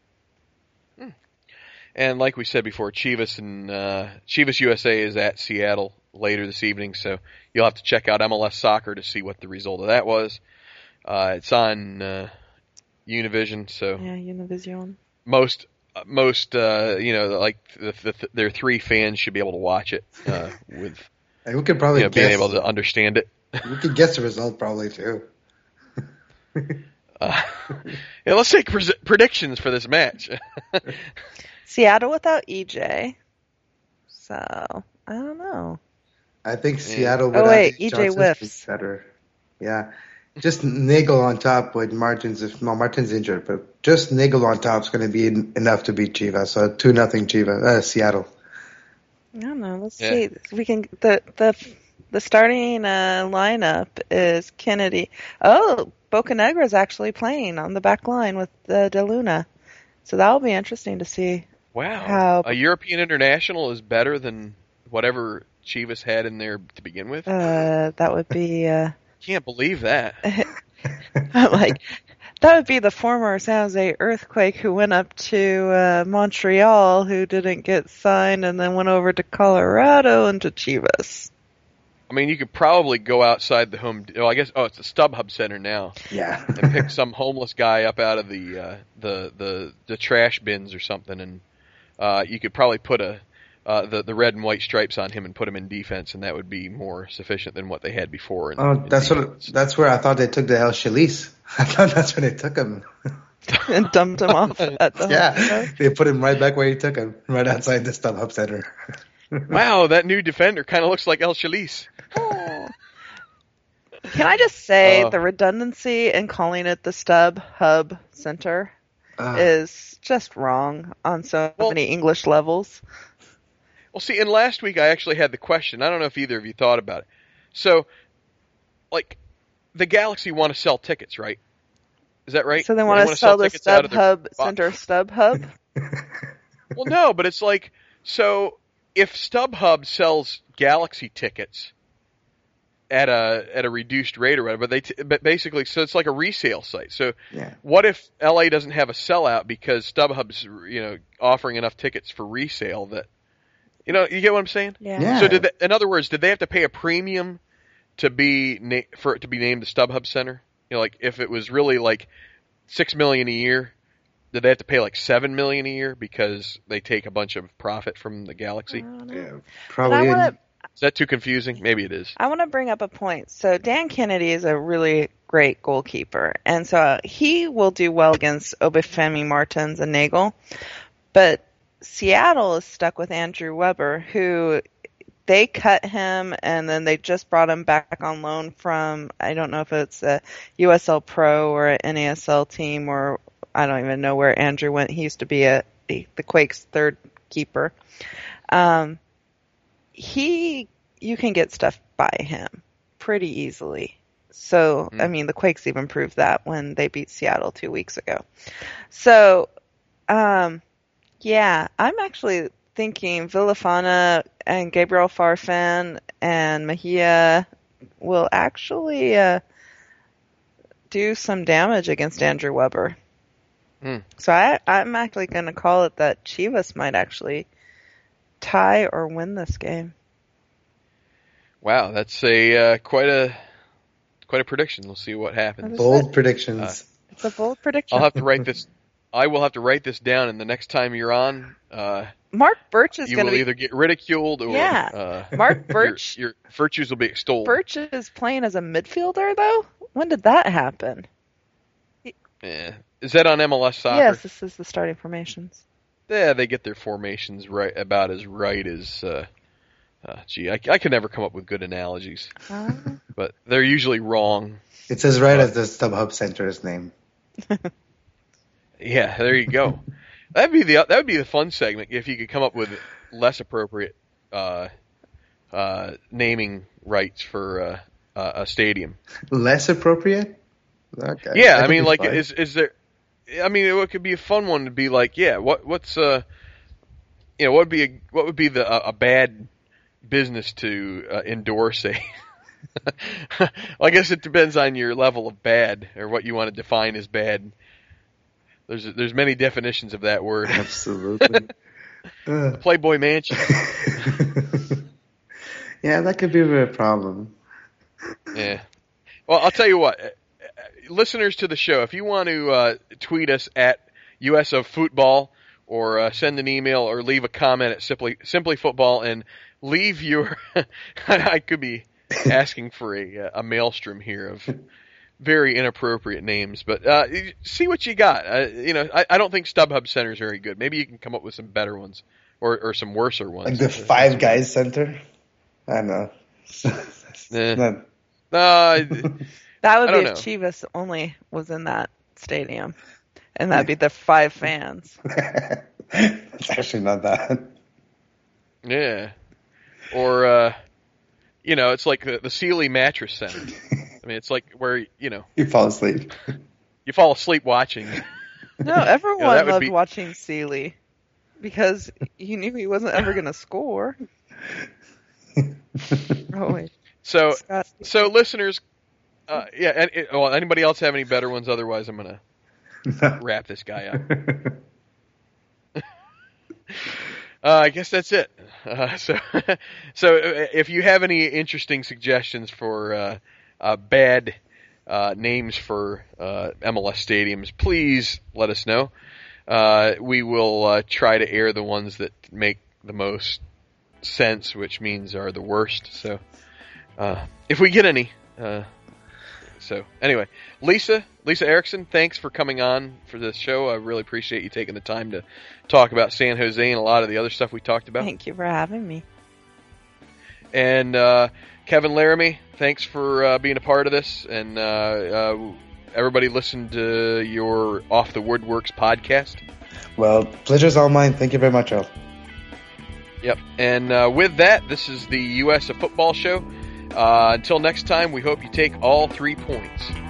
And like we said before, Chivas and uh, Chivas U S A is at Seattle later this evening, so you'll have to check out M L S Soccer to see what the result of that was. Uh, it's on uh, Univision, so yeah, Univision. Most most uh, you know, like the, the, their three fans should be able to watch it uh, with. And we could probably you know, guess, being able to understand it. We could guess the result probably too. uh, yeah, let's take pre- predictions for this match. Seattle without E J, so I don't know. I think Yeah. Seattle Oh, without wait, E E J Johnson whiffs. is better. Yeah, just Nagel on top with Martins. If well, Martins injured, but just Nagel on top is going to be en- enough to beat Chivas. So two nothing Chivas, uh, Seattle. I don't know. Let's Yeah. see. We can the the the starting uh, lineup is Kennedy. Oh, Bocanegra is actually playing on the back line with uh, De Luna, so that'll be interesting to see. Wow, How- a European international is better than whatever Chivas had in there to begin with? Uh, that would be. Uh, Can't believe that. I'm like, that would be the former San Jose Earthquake who went up to uh, Montreal, who didn't get signed, and then went over to Colorado and to Chivas. I mean, you could probably go outside the home. Oh, I guess. Oh, it's the StubHub Center now. Yeah. And pick some homeless guy up out of the uh, the the the trash bins or something, and uh, you could probably put a uh, the the red and white stripes on him and put him in defense, and that would be more sufficient than what they had before. In, Oh, in that's defense. what. That's where I thought they took the El Chalice. I thought that's where they took him. And dumped him off at the Yeah, hospital. they put him right back where he took him, right outside the StubHub Center. Wow, that new defender kind of looks like El Chalice. Oh. Can I just say Uh, the redundancy in calling it the Stub Hub Center Uh, is just wrong on so Well- many English levels. Well, see, and last week I actually had the question. I don't know if either of you thought about it. So, like, the Galaxy want to sell tickets, right? Is that right? So they want to wanna sell the tickets out Stub of their Hub box. Center Stub Hub? Well, no, but it's like, so if StubHub sells Galaxy tickets at a at a reduced rate or whatever, but they t- but basically, so it's like a resale site. So yeah. what if L A doesn't have a sellout because StubHub's, you know, offering enough tickets for resale that, you know, you get what I'm saying? Yeah. Yeah. So did they, in other words, did they have to pay a premium to be na- for it to be named the StubHub Center? You know, like if it was really like six million a year, did they have to pay like seven million a year because they take a bunch of profit from the Galaxy? Yeah, But I probably. want to Is that too confusing? Maybe it is. I want to bring up a point. So Dan Kennedy is a really great goalkeeper, and so he will do well against Obafemi Martins and Nagel. But Seattle is stuck with Andrew Weber, who they cut him, and then they just brought him back on loan from, I don't know if it's a U S L Pro or an N A S L team, or I don't even know where Andrew went. He used to be a the Quakes' third keeper. Um, he, you can get stuff by him pretty easily. So, Mm. I mean, the Quakes even proved that when they beat Seattle two weeks ago. So, um, yeah, I'm actually thinking Villafana and Gabriel Farfan and Mejia will actually uh, do some damage against Andrew Weber. Mm. So I, I'm actually going to call it that Chivas might actually tie or win this game. Wow, that's a uh, quite a quite a prediction. We'll see what happens. Bold predictions. It's a bold prediction. I'll have to write this. I will have to write this down, and the next time you're on, uh, Mark Birch is you going will to be. either get ridiculed or Yeah. uh, Mark your, Birch. your virtues will be extolled. Birch is playing as a midfielder, though? When did that happen? Yeah. Is that on M L S Soccer? Yes, this is the starting formations. Yeah, they get their formations right about as right as. Uh, uh, gee, I, I can never come up with good analogies, Uh, but they're usually wrong. It's as right as the StubHub Center's name. Yeah, there you go. That'd be the that would be the fun segment if you could come up with less appropriate uh, uh, naming rights for uh, uh, a stadium. Less appropriate? Okay. Yeah, that I could mean, be like, fun. is is there? I mean, it could be a fun one to be like, yeah, what what's uh, you know, what would be a, what would be the a, a bad business to uh, endorse? Say, well, I guess it depends on your level of bad or what you want to define as bad. There's there's many definitions of that word. Absolutely. Uh. Playboy Mansion. Yeah, that could be a problem. Yeah. Well, I'll tell you what. uh, Listeners to the show, if you want to uh, tweet us at U S O Football or uh, send an email or leave a comment at Simply Simply Football and leave your. I could be asking for a a maelstrom here of very inappropriate names, but uh, see what you got. Uh, you know, I, I don't think StubHub Center is very good. Maybe you can come up with some better ones or or some worser ones. Like the Five Guys Center? I don't know. Eh. Not- Uh, that would I be don't if know. Chivas only was in that stadium. And that'd be the five fans. It's actually not that. Yeah. Or, uh, you know, it's like the, the Sealy Mattress Center. I mean, it's like where, you know, You fall asleep. you fall asleep watching. No, everyone Yeah, that would loved be- watching Sealy because you knew he wasn't ever going to score. Oh, wait. So, Scott. so listeners, uh, yeah. And, it- well, anybody else have any better ones? Otherwise, I'm gonna wrap this guy up. Uh, I guess that's it. Uh, so, so if you have any interesting suggestions for uh, uh, bad uh, names for uh, M L S stadiums, please let us know. Uh, we will uh, try to air the ones that make the most sense, which means are the worst. So, uh, if we get any. Uh, so, anyway, Lisa, Lisa Erickson, thanks for coming on for this show. I really appreciate you taking the time to talk about San Jose and a lot of the other stuff we talked about. Thank you for having me. And uh, Kevin Laramie, thanks for uh, being a part of this. And uh, uh, everybody listen to your Off the Woodworks podcast. Well, pleasure's all mine. Thank you very much, Earl. Yep. And uh, with that, this is the U S A Football Show. Uh, until next time, we hope you take all three points.